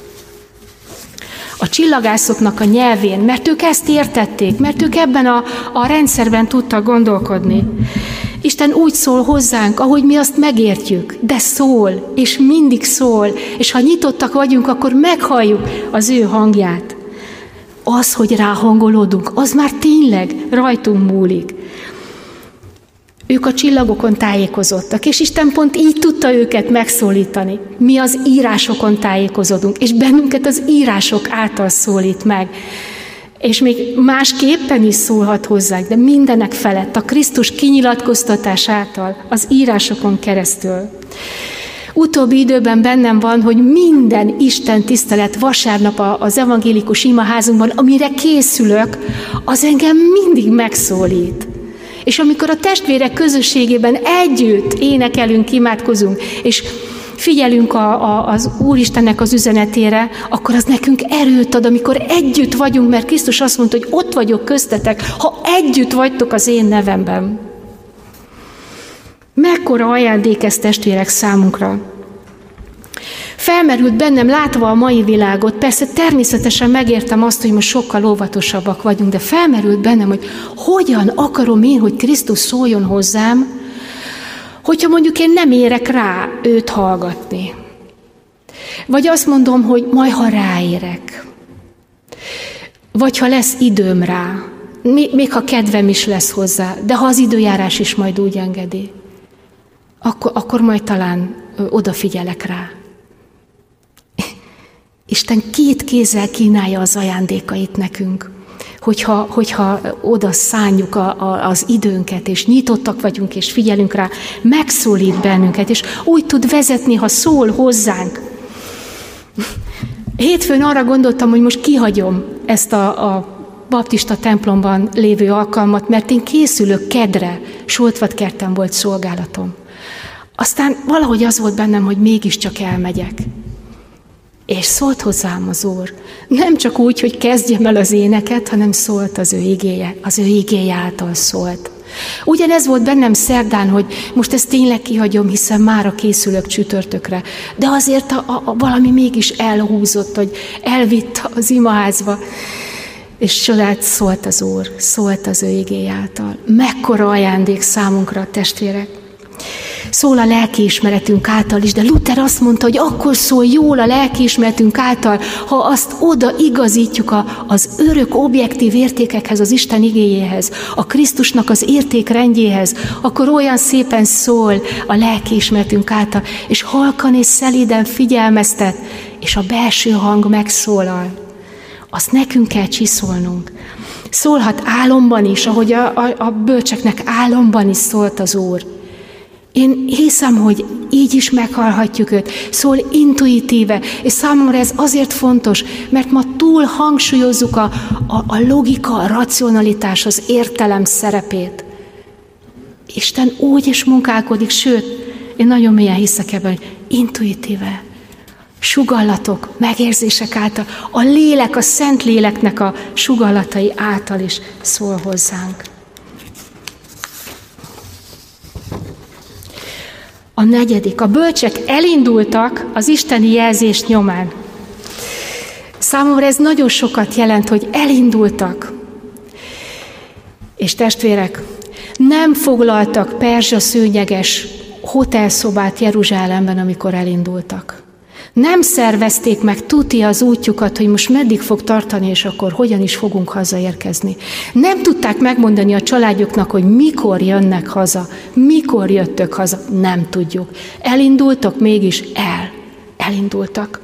A csillagászoknak a nyelvén, mert ők ezt értették, mert ők ebben a rendszerben tudtak gondolkodni. Isten úgy szól hozzánk, ahogy mi azt megértjük, de szól, és mindig szól, és ha nyitottak vagyunk, akkor meghalljuk az ő hangját. Az, hogy ráhangolódunk, az már tényleg rajtunk múlik. Ők a csillagokon tájékozottak, és Isten pont így tudta őket megszólítani. Mi az írásokon tájékozódunk, és bennünket az írások által szólít meg. És még másképpen is szólhat hozzánk, de mindenek felett a Krisztus kinyilatkoztatás által, az írásokon keresztül. Utóbbi időben bennem van, hogy minden Isten tisztelet vasárnap az evangélikus imaházunkban, amire készülök, az engem mindig megszólít. És amikor a testvérek közösségében együtt énekelünk, imádkozunk, és figyelünk az Úristennek az üzenetére, akkor az nekünk erőt ad, amikor együtt vagyunk, mert Krisztus azt mondta, hogy ott vagyok köztetek, ha együtt vagytok az én nevemben. Mekkora ajándék ez, testvérek, számunkra. Felmerült bennem, látva a mai világot, persze természetesen megértem azt, hogy most sokkal óvatosabbak vagyunk, de felmerült bennem, hogy hogyan akarom én, hogy Krisztus szóljon hozzám, hogyha mondjuk én nem érek rá őt hallgatni. Vagy azt mondom, hogy majd ha ráérek. Vagy ha lesz időm rá. Még ha kedvem is lesz hozzá, de ha az időjárás is majd úgy engedi, akkor majd talán odafigyelek rá. Isten 2 kézzel kínálja az ajándékait nekünk, hogyha oda szánjuk az időnket, és nyitottak vagyunk, és figyelünk rá, megszólít bennünket, és úgy tud vezetni, ha szól hozzánk. Hétfőn arra gondoltam, hogy most kihagyom ezt a baptista templomban lévő alkalmat, mert én készülök kedre, Soltvatkerten volt szolgálatom. Aztán valahogy az volt bennem, hogy mégiscsak elmegyek. És szólt hozzám az Úr. Nem csak úgy, hogy kezdjem el az éneket, hanem szólt az ő igéje. Az ő igéje által szólt. Ugyanez volt bennem szerdán, hogy most ezt tényleg kihagyom, hiszen mára készülök csütörtökre. De azért valami mégis elhúzott, hogy elvitt az imaházba. És csodát szólt az Úr, szólt az ő igéje által. Mekkora ajándék számunkra, testvérek. Szól a lelkiismeretünk által is, de Luther azt mondta, hogy akkor szól jól a lelkiismeretünk által, ha azt oda igazítjuk az örök objektív értékekhez, az Isten igéjéhez, a Krisztusnak az értékrendjéhez, akkor olyan szépen szól a lelkiismeretünk által, és halkan és szelíden figyelmeztet, és a belső hang megszólal. Azt nekünk kell csiszolnunk. Szólhat álomban is, ahogy a bölcseknek álomban is szólt az Úr. Én hiszem, hogy így is meghallhatjuk őt. Szól intuitíve, és számomra ez azért fontos, mert ma túl hangsúlyozzuk a logika, a racionalitás, az értelem szerepét. Isten úgy is munkálkodik, sőt, én nagyon mélyen hiszek ebben, hogy intuitíve, sugallatok, megérzések által, a lélek, a szent léleknek a sugallatai által is szól hozzánk. A 4. A bölcsek elindultak az isteni jelzés nyomán. Számomra ez nagyon sokat jelent, hogy elindultak. És testvérek, nem foglaltak perzsa-szőnyeges hotelszobát Jeruzsálemben, amikor elindultak. Nem szervezték meg tuti az útjukat, hogy most meddig fog tartani, és akkor hogyan is fogunk hazaérkezni. Nem tudták megmondani a családjuknak, hogy mikor jönnek haza, mikor jöttök haza, nem tudjuk. Elindultak, mégis elindultak.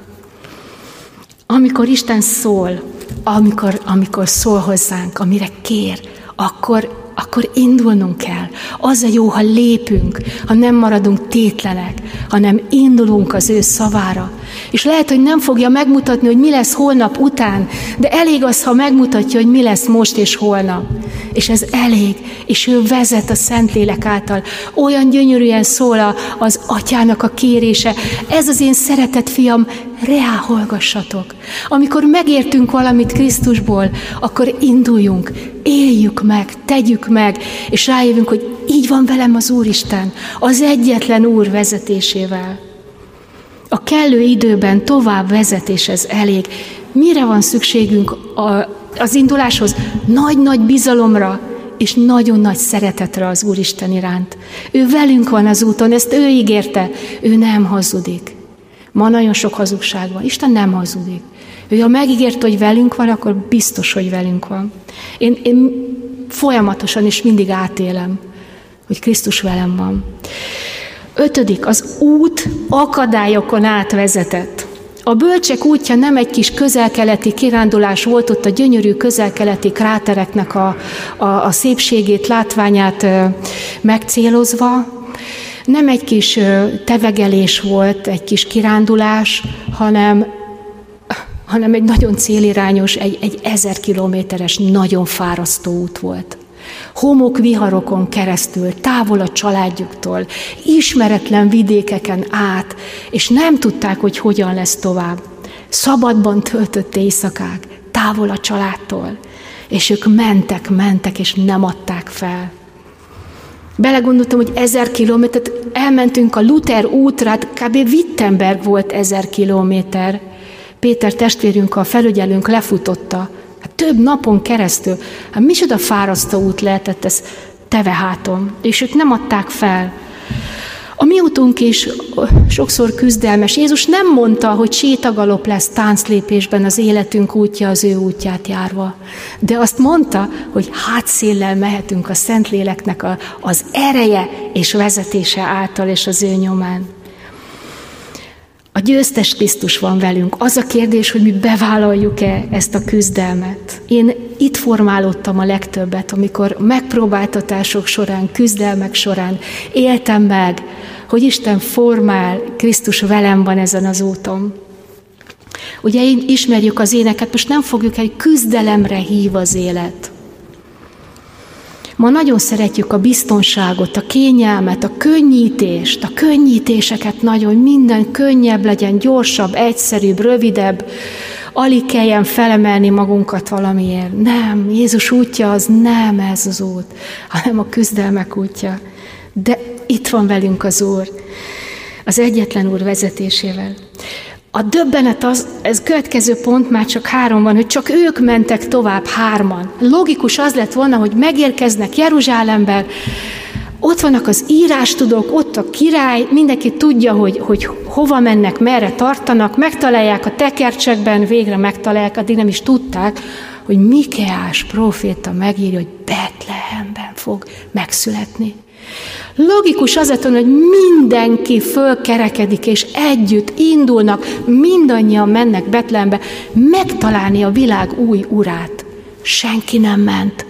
Amikor Isten szól, amikor szól hozzánk, amire kér, akkor indulnunk kell. Az a jó, ha lépünk, ha nem maradunk tétlenek, hanem indulunk az ő szavára. És lehet, hogy nem fogja megmutatni, hogy mi lesz holnap után, de elég az, ha megmutatja, hogy mi lesz most és holnap. És ez elég, és ő vezet a Szentlélek által. Olyan gyönyörűen szól az Atyának a kérése. Ez az én szeretett fiam, reá hallgassatok. Amikor megértünk valamit Krisztusból, akkor induljunk, éljük meg, tegyük meg, és rájövünk, hogy így van velem az Úristen, az egyetlen Úr vezetésével. A kellő időben tovább vezetés, ez elég. Mire van szükségünk az induláshoz? Nagy-nagy bizalomra, és nagyon nagy szeretetre az Úristen iránt. Ő velünk van az úton, ezt ő ígérte, ő nem hazudik. Ma nagyon sok hazugság van, Isten nem hazudik. Ő ha megígérte, hogy velünk van, akkor biztos, hogy velünk van. Én folyamatosan és mindig átélem, hogy Krisztus velem van. 5. Az út akadályokon átvezetett. A bölcsek útja nem egy kis közel-keleti kirándulás volt, ott a gyönyörű közel-keleti krátereknek a szépségét, látványát megcélozva. Nem egy kis tevegelés volt, egy kis kirándulás, hanem egy nagyon célirányos, egy 1000 kilométeres, nagyon fárasztó út volt. Homok viharokon keresztül, távol a családjuktól, ismeretlen vidékeken át, és nem tudták, hogy hogyan lesz tovább. Szabadban töltött éjszakák, távol a családtól, és ők mentek, és nem adták fel. Belegondoltam, hogy 1000 kilométert elmentünk a Luther útra, hát kb. Wittenberg volt 1000 kilométer. Péter testvérünk, a felügyelőnk lefutotta. Hát több napon keresztül. Hát micsoda fárasztó út lehetett ez Teveháton. És ők nem adták fel. A mi útunk is sokszor küzdelmes. Jézus nem mondta, hogy sétagalop lesz tánclépésben az életünk útja az ő útját járva. De azt mondta, hogy hátszéllel mehetünk a Szentléleknek az ereje és vezetése által és az ő nyomán. A győztes Krisztus van velünk. Az a kérdés, hogy mi bevállaljuk-e ezt a küzdelmet. Én itt formálódtam a legtöbbet, amikor megpróbáltatások során, küzdelmek során éltem meg, hogy Isten formál, Krisztus velem van ezen az úton. Ugye ismerjük az éneket, most nem fogjuk el, küzdelemre hív az élet. Ma nagyon szeretjük a biztonságot, a kényelmet, a könnyítést, a könnyítéseket nagyon, minden könnyebb legyen, gyorsabb, egyszerűbb, rövidebb, alig kelljen felemelni magunkat valamiért. Nem, Jézus útja az nem ez az út, hanem a küzdelmek útja. De itt van velünk az Úr, az egyetlen Úr vezetésével. A döbbenet az, ez következő pont, már csak 3 van, hogy csak ők mentek tovább 3-an. Logikus az lett volna, hogy megérkeznek Jeruzsálembe, ott vannak az írástudók, ott a király, mindenki tudja, hogy hova mennek, merre tartanak, megtalálják a tekercsekben, végre megtalálják, addig nem is tudták, hogy Mikeás próféta megírja, hogy Betlehemben fog megszületni. Logikus az, hogy mindenki fölkerekedik, és együtt indulnak, mindannyian mennek Betlehembe megtalálni a világ új urát. Senki nem ment.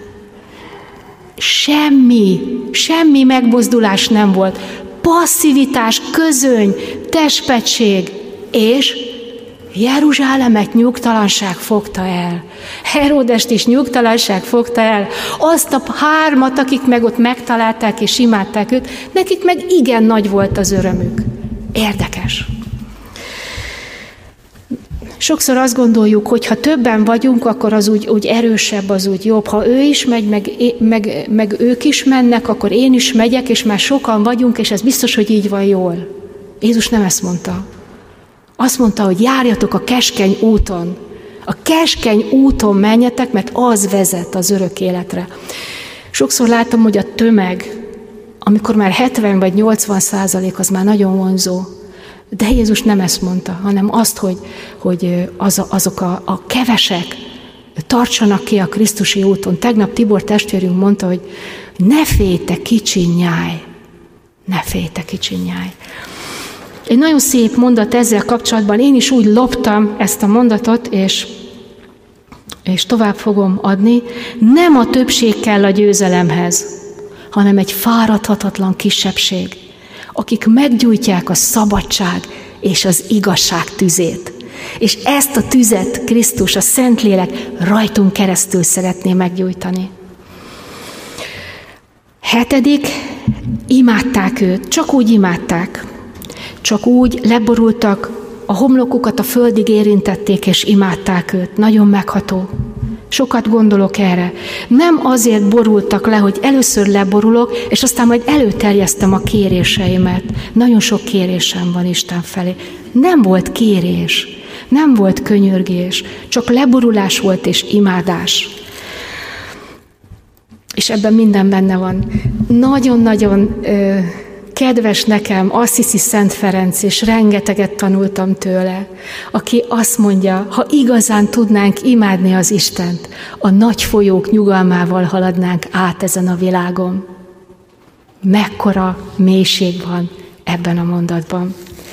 Semmi megmozdulás nem volt. Passzivitás, közöny, testpetség, és Jeruzsálemet nyugtalanság fogta el. Heródest is nyugtalanság fogta el. Azt a 3, akik meg ott megtalálták és imádták őt, nekik meg igen nagy volt az örömük. Érdekes. Sokszor azt gondoljuk, hogy ha többen vagyunk, akkor az úgy erősebb, az úgy jobb. Ha ő is megy, meg ők is mennek, akkor én is megyek, és már sokan vagyunk, és ez biztos, hogy így van jól. Jézus nem ezt mondta. Azt mondta, hogy járjatok a keskeny úton. A keskeny úton menjetek, mert az vezet az örök életre. Sokszor látom, hogy a tömeg, amikor már 70 vagy 80% az már nagyon vonzó. De Jézus nem ezt mondta, hanem azt, hogy azok a kevesek tartsanak ki a krisztusi úton. Tegnap Tibor testvérünk mondta, hogy ne félj, te kicsi nyáj. Ne félj, te kicsi nyáj. Egy nagyon szép mondat ezzel kapcsolatban, én is úgy loptam ezt a mondatot, és tovább fogom adni. Nem a többség kell a győzelemhez, hanem egy fáradhatatlan kisebbség, akik meggyújtják a szabadság és az igazság tüzét. És ezt a tüzet Krisztus, a Szentlélek rajtunk keresztül szeretné meggyújtani. 7. Imádták őt, csak úgy imádták. Csak úgy leborultak, a homlokukat a földig érintették, és imádták őt. Nagyon megható. Sokat gondolok erre. Nem azért borultak le, hogy először leborulok, és aztán majd előterjesztem a kéréseimet. Nagyon sok kérésem van Isten felé. Nem volt kérés, nem volt könyörgés, csak leborulás volt és imádás. És ebben minden benne van. Nagyon-nagyon kedves nekem Assisi Szent Ferenc, és rengeteget tanultam tőle, aki azt mondja, ha igazán tudnánk imádni az Istent, a nagy folyók nyugalmával haladnánk át ezen a világon. Mekkora mélység van ebben a mondatban.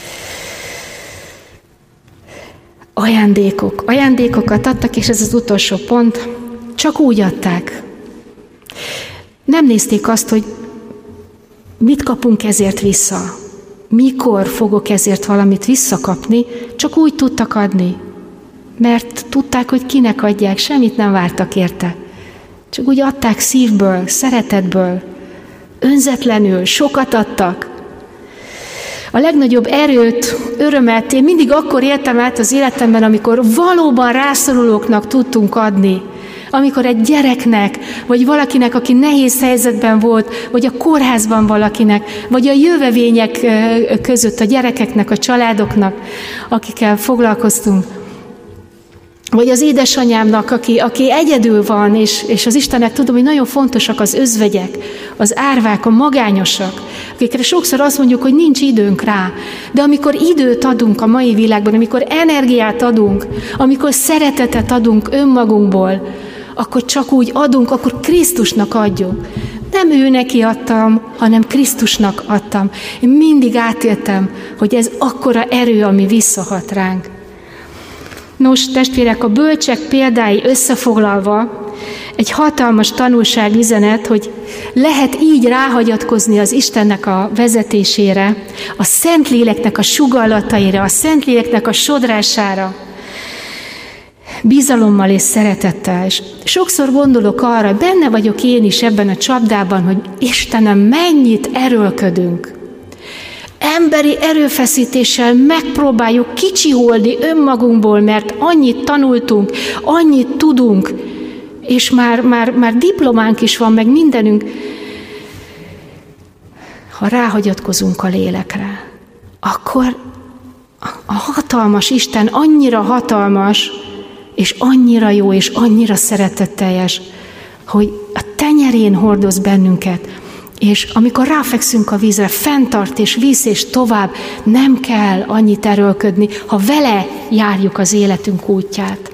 Ajándékokat adtak, és ez az utolsó pont, csak úgy adták. Nem nézték azt, hogy mit kapunk ezért vissza? Mikor fogok ezért valamit visszakapni? Csak úgy tudtak adni, mert tudták, hogy kinek adják, semmit nem vártak érte. Csak úgy adták szívből, szeretetből, önzetlenül, sokat adtak. A legnagyobb erőt, örömet én mindig akkor éltem át az életemben, amikor valóban rászorulóknak tudtunk adni. Amikor egy gyereknek, vagy valakinek, aki nehéz helyzetben volt, vagy a kórházban valakinek, vagy a jövevények között a gyerekeknek, a családoknak, akikkel foglalkoztunk, vagy az édesanyámnak, aki egyedül van, és az Istennek tudom, hogy nagyon fontosak az özvegyek, az árvák, a magányosak, akikre sokszor azt mondjuk, hogy nincs időnk rá. De amikor időt adunk a mai világban, amikor energiát adunk, amikor szeretetet adunk önmagunkból, akkor csak úgy adunk, akkor Krisztusnak adjuk. Nem ő neki adtam, hanem Krisztusnak adtam. Én mindig átéltem, hogy ez akkora erő, ami visszahat ránk. Nos, testvérek, a bölcsek példái összefoglalva egy hatalmas tanulságüzenet, hogy lehet így ráhagyatkozni az Istennek a vezetésére, a Szentléleknek a sugallataira, a Szentléleknek a sodrására, bizalommal és szeretettel. És sokszor gondolok arra, benne vagyok én is ebben a csapdában, hogy Istenem, mennyit erőlködünk. Emberi erőfeszítéssel megpróbáljuk kicsiholni önmagunkból, mert annyit tanultunk, annyit tudunk, és már diplománk is van, meg mindenünk. Ha ráhagyatkozunk a lélekre, akkor a hatalmas Isten annyira hatalmas, és annyira jó, és annyira szeretetteljes, hogy a tenyerén hordoz bennünket, és amikor ráfekszünk a vízre, fenntart és visz, és tovább, nem kell annyit erőlködni, ha vele járjuk az életünk útját.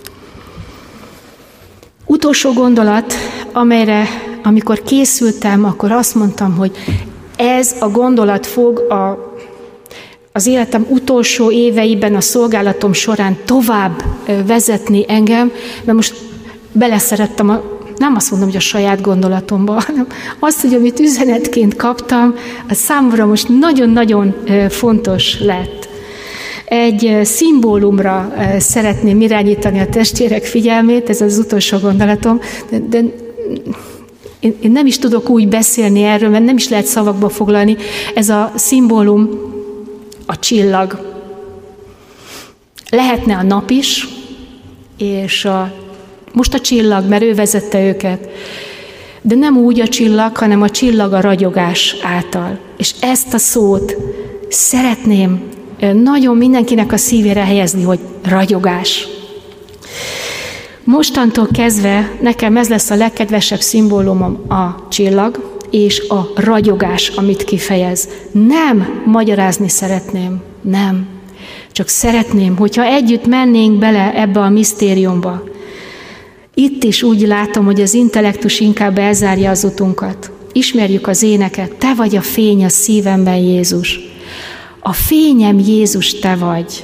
Utolsó gondolat, amelyre, amikor készültem, akkor azt mondtam, hogy ez a gondolat fog az életem utolsó éveiben, a szolgálatom során tovább vezetni engem, mert most beleszerettem nem azt mondom, hogy a saját gondolatomba, hanem azt, hogy amit üzenetként kaptam, az számomra most nagyon-nagyon fontos lett. Egy szimbólumra szeretném irányítani a testvérek figyelmét, ez az utolsó gondolatom, de én nem is tudok úgy beszélni erről, mert nem is lehet szavakba foglalni. Ez a szimbólum a csillag. Lehetne a nap is, és most a csillag, mert ő vezette őket. De nem úgy a csillag, hanem a csillag a ragyogás által. És ezt a szót szeretném nagyon mindenkinek a szívére helyezni, hogy ragyogás. Mostantól kezdve nekem ez lesz a legkedvesebb szimbólumom, a csillag és a ragyogás, amit kifejez. Nem magyarázni szeretném, nem. Csak szeretném, hogyha együtt mennénk bele ebbe a misztériumba. Itt is úgy látom, hogy az intellektus inkább elzárja az utunkat. Ismerjük az éneket, te vagy a fény a szívemben, Jézus. A fényem, Jézus, te vagy.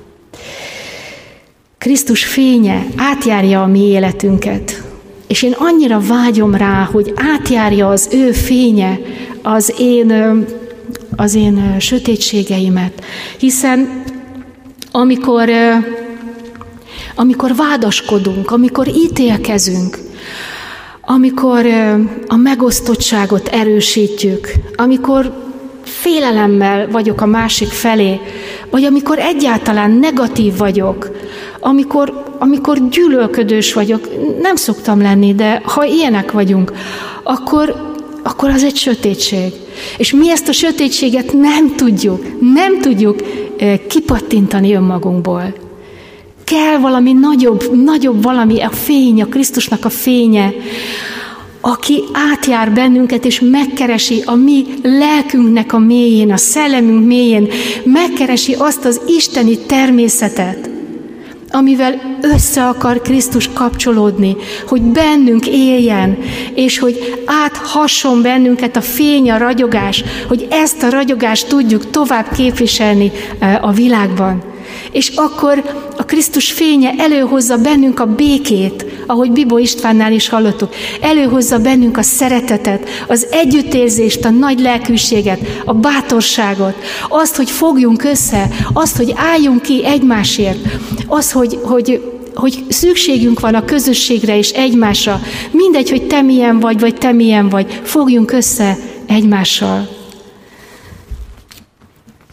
Krisztus fénye átjárja a mi életünket, és én annyira vágyom rá, hogy átjárja az ő fénye az én sötétségeimet, hiszen amikor vádaskodunk, amikor ítélkezünk, amikor a megosztottságot erősítjük, amikor félelemmel vagyok a másik felé, vagy amikor egyáltalán negatív vagyok, amikor gyűlölködős vagyok, nem szoktam lenni, de ha ilyenek vagyunk, akkor az egy sötétség. És mi ezt a sötétséget nem tudjuk kipattintani önmagunkból. Kell valami nagyobb valami, a fény, a Krisztusnak a fénye, aki átjár bennünket, és megkeresi a mi lelkünknek a mélyén, a szellemünk mélyén, megkeresi azt az isteni természetet, amivel össze akar Krisztus kapcsolódni, hogy bennünk éljen, és hogy áthasson bennünket a fény, a ragyogás, hogy ezt a ragyogást tudjuk tovább képviselni a világban. És akkor a Krisztus fénye előhozza bennünk a békét, ahogy Bibó Istvánnál is hallottuk, előhozza bennünk a szeretetet, az együttérzést, a nagy lelkűséget, a bátorságot, azt, hogy fogjunk össze, azt, hogy álljunk ki egymásért, az, hogy szükségünk van a közösségre és egymásra. Mindegy, hogy te milyen vagy te milyen vagy, fogjunk össze egymással.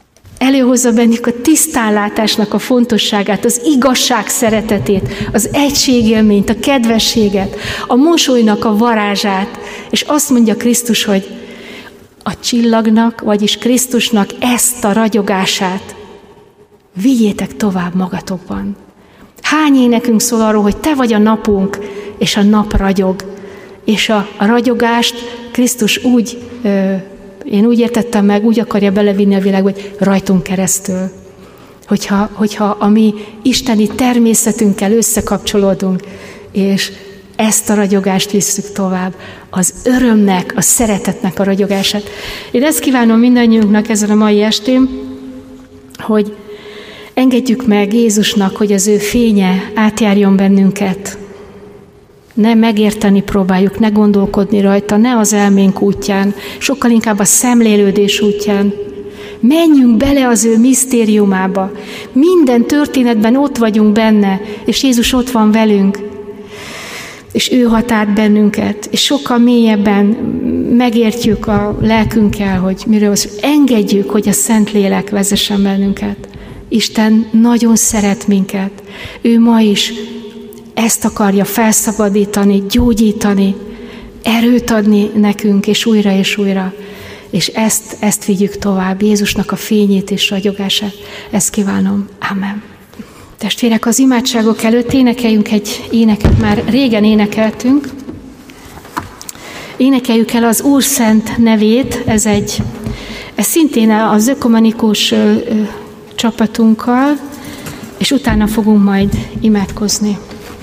előhozza bennük a tisztánlátásnak a fontosságát, az igazság szeretetét, az egységélményt, a kedvességet, a mosolynak a varázsát. És azt mondja Krisztus, hogy a csillagnak, vagyis Krisztusnak ezt a ragyogását vigyétek tovább magatokban. Hány énekünk szól arról, hogy te vagy a napunk, és a nap ragyog. És a ragyogást Krisztus én úgy értettem meg, úgy akarja belevinni a világba, hogy rajtunk keresztül. Hogyha a mi isteni természetünkkel összekapcsolódunk, és ezt a ragyogást visszük tovább, az örömnek, a szeretetnek a ragyogását. Én ezt kívánom mindannyiunknak ezen a mai estén, hogy engedjük meg Jézusnak, hogy az ő fénye átjárjon bennünket. Ne megérteni próbáljuk, ne gondolkodni rajta, ne az elménk útján, sokkal inkább a szemlélődés útján. Menjünk bele az ő misztériumába. Minden történetben ott vagyunk benne, és Jézus ott van velünk. És ő hat át bennünket, és sokkal mélyebben megértjük a lelkünkkel, hogy miről engedjük, hogy a Szentlélek vezessen bennünket. Isten nagyon szeret minket. Ő ma is ezt akarja felszabadítani, gyógyítani, erőt adni nekünk, és újra, és ezt vigyük tovább, Jézusnak a fényét és ragyogását. Ezt kívánom. Amen. Testvérek, az imádságok előtt énekeljünk egy éneket, már régen énekeltünk. Énekeljük el az Úr szent nevét, ez szintén az ökumenikus csapatunkkal, és utána fogunk majd imádkozni.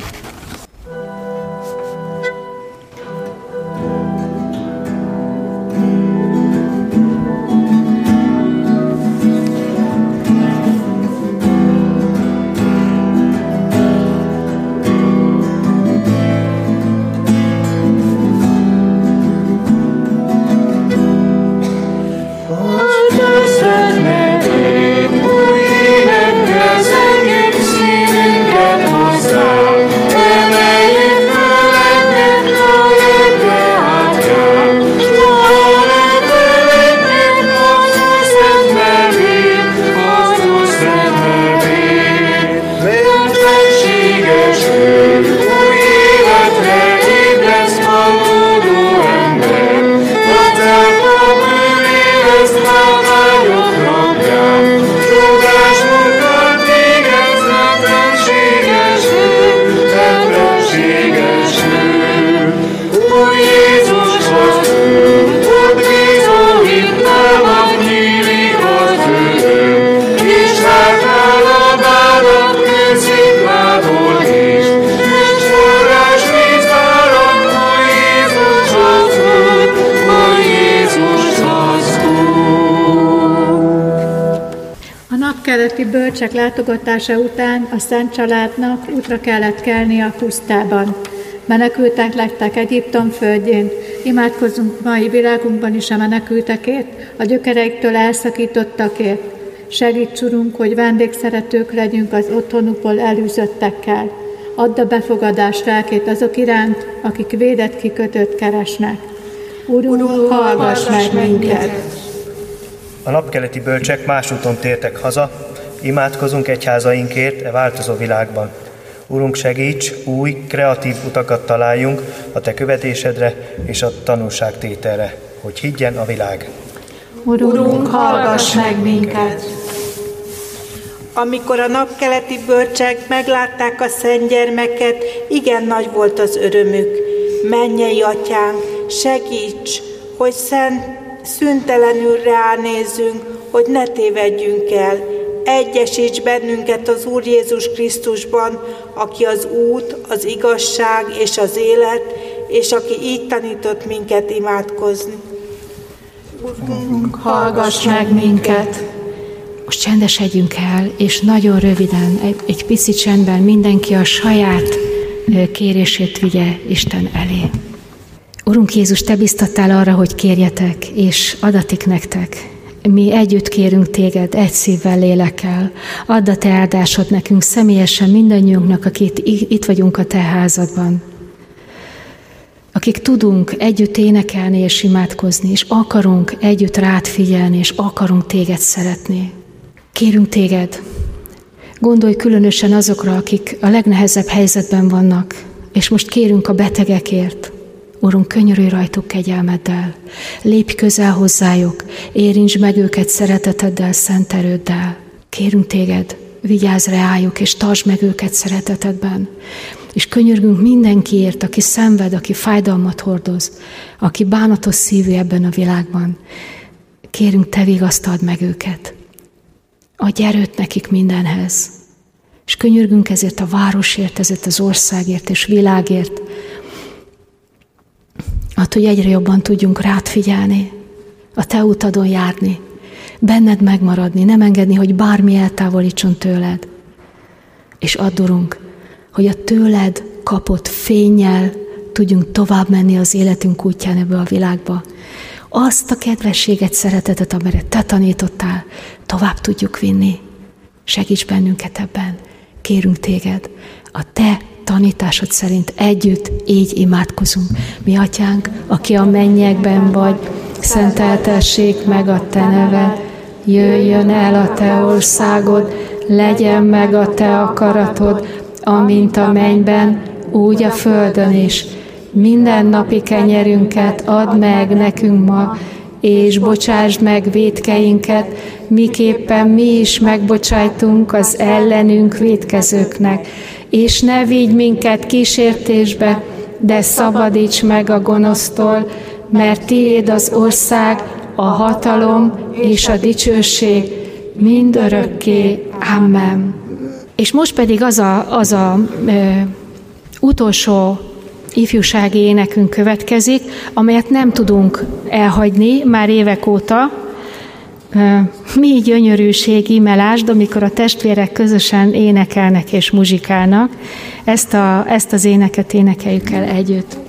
Bölcsek látogatása után a Szent Családnak útra kellett kelni a pusztában. Menekültek lettek Egyiptom földjén. Imádkozzunk mai világunkban is a menekültekért, a gyökereiktől elszakítottakért. Segíts, Urunk, hogy vendégszeretők legyünk az otthonukból elűzöttekkel. Add a befogadás lelkét azok iránt, akik védett kikötőt keresnek. Urunk, hallgass meg minket! A napkeleti bölcsek más úton tértek haza, imádkozunk egyházainkért e változó világban. Urunk, segíts, új, kreatív utakat találjunk a Te követésedre és a tanúságtételre, hogy higgyen a világ. Urunk, hallgass meg minket! Amikor a napkeleti bölcsek meglátták a Szent Gyermeket, igen nagy volt az örömük. Mennyei Atyánk, segíts, hogy szüntelenül ránézzünk, hogy ne tévedjünk el. Egyesíts bennünket az Úr Jézus Krisztusban, aki az út, az igazság és az élet, és aki így tanított minket imádkozni. Urunk, hallgass meg minket! Most csendesedjünk el, és nagyon röviden, egy pici csendben mindenki a saját kérését vigye Isten elé. Urunk Jézus, Te biztattál arra, hogy kérjetek, és adatik nektek. Mi együtt kérünk Téged, egy szívvel, lélekkel. Add a Te áldásod nekünk személyesen mindannyiunknak, akik itt vagyunk a Te házadban. Akik tudunk együtt énekelni és imádkozni, és akarunk együtt rád figyelni, és akarunk Téged szeretni. Kérünk téged, gondolj különösen azokra, akik a legnehezebb helyzetben vannak, és most kérünk a betegekért. Urunk, könyörülj rajtuk kegyelmeddel, lépj közel hozzájuk, érintsd meg őket szereteteddel, szent erőddel. Kérünk téged, vigyázz reájuk, és tartsd meg őket szeretetedben. És könyörgünk mindenkiért, aki szenved, aki fájdalmat hordoz, aki bánatos szívű ebben a világban. Kérünk, te vigasztald meg őket. Adj erőt nekik mindenhez. És könyörgünk ezért a városért, ezért az országért és világért, hogy egyre jobban tudjunk rád figyelni, a te utadon járni, benned megmaradni, nem engedni, hogy bármi eltávolítson tőled. És add, Urunk, hogy a tőled kapott fénnyel tudjunk tovább menni az életünk útján ebbe a világba. Azt a kedvességet, szeretetet, amire te tanítottál, tovább tudjuk vinni. Segíts bennünket ebben. Kérünk téged, a te tanításod szerint együtt így imádkozunk. Mi atyánk, aki a mennyekben vagy, szenteltessék meg a te neved, jöjjön el a te országod, legyen meg a te akaratod, amint a mennyben, úgy a földön is. Minden napi kenyerünket add meg nekünk ma, és bocsásd meg vétkeinket, miképpen mi is megbocsájtunk az ellenünk vétkezőknek. És ne vigy minket kísértésbe, de szabadíts meg a gonosztól, mert tiéd az ország, a hatalom és a dicsőség mindörökké. Amen. És most pedig az a utolsó ifjúsági énekünk következik, amelyet nem tudunk elhagyni már évek óta. Mi gyönyörűség, imelásd, amikor a testvérek közösen énekelnek és muzsikálnak. Ezt az éneket énekeljük el együtt.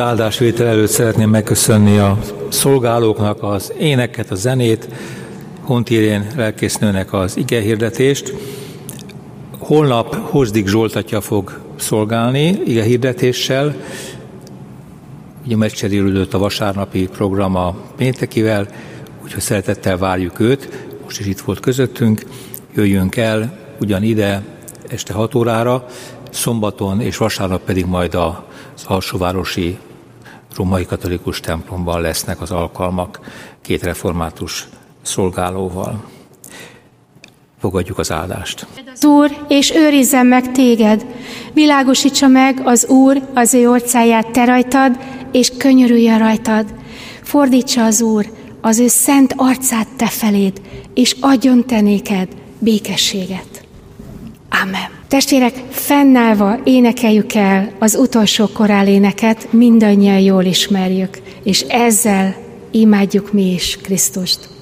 áldásvétel előtt szeretném megköszönni a szolgálóknak az éneket, a zenét, Hontirén lelkésznőnek az igehirdetést. Holnap Hozdik Zsolt atya fog szolgálni igehirdetéssel. Ugye megcserélődött a vasárnapi program a péntekivel, úgyhogy szeretettel várjuk őt. Most is itt volt közöttünk. Jöjjünk el ugyanide este 6 órára, szombaton és vasárnap pedig majd az alsóvárosi római katolikus templomban lesznek az alkalmak 2 református szolgálóval. Fogadjuk az áldást. Az Úr, és őrizzen meg téged, világosítsa meg az Úr az ő orcáját te rajtad, és könyörüljön rajtad. Fordítsa az Úr az ő szent arcát te feléd, és adjon te néked békességet. Amen. Testvérek, fennállva énekeljük el az utolsó koráléneket, mindannyian jól ismerjük, és ezzel imádjuk mi is Krisztust.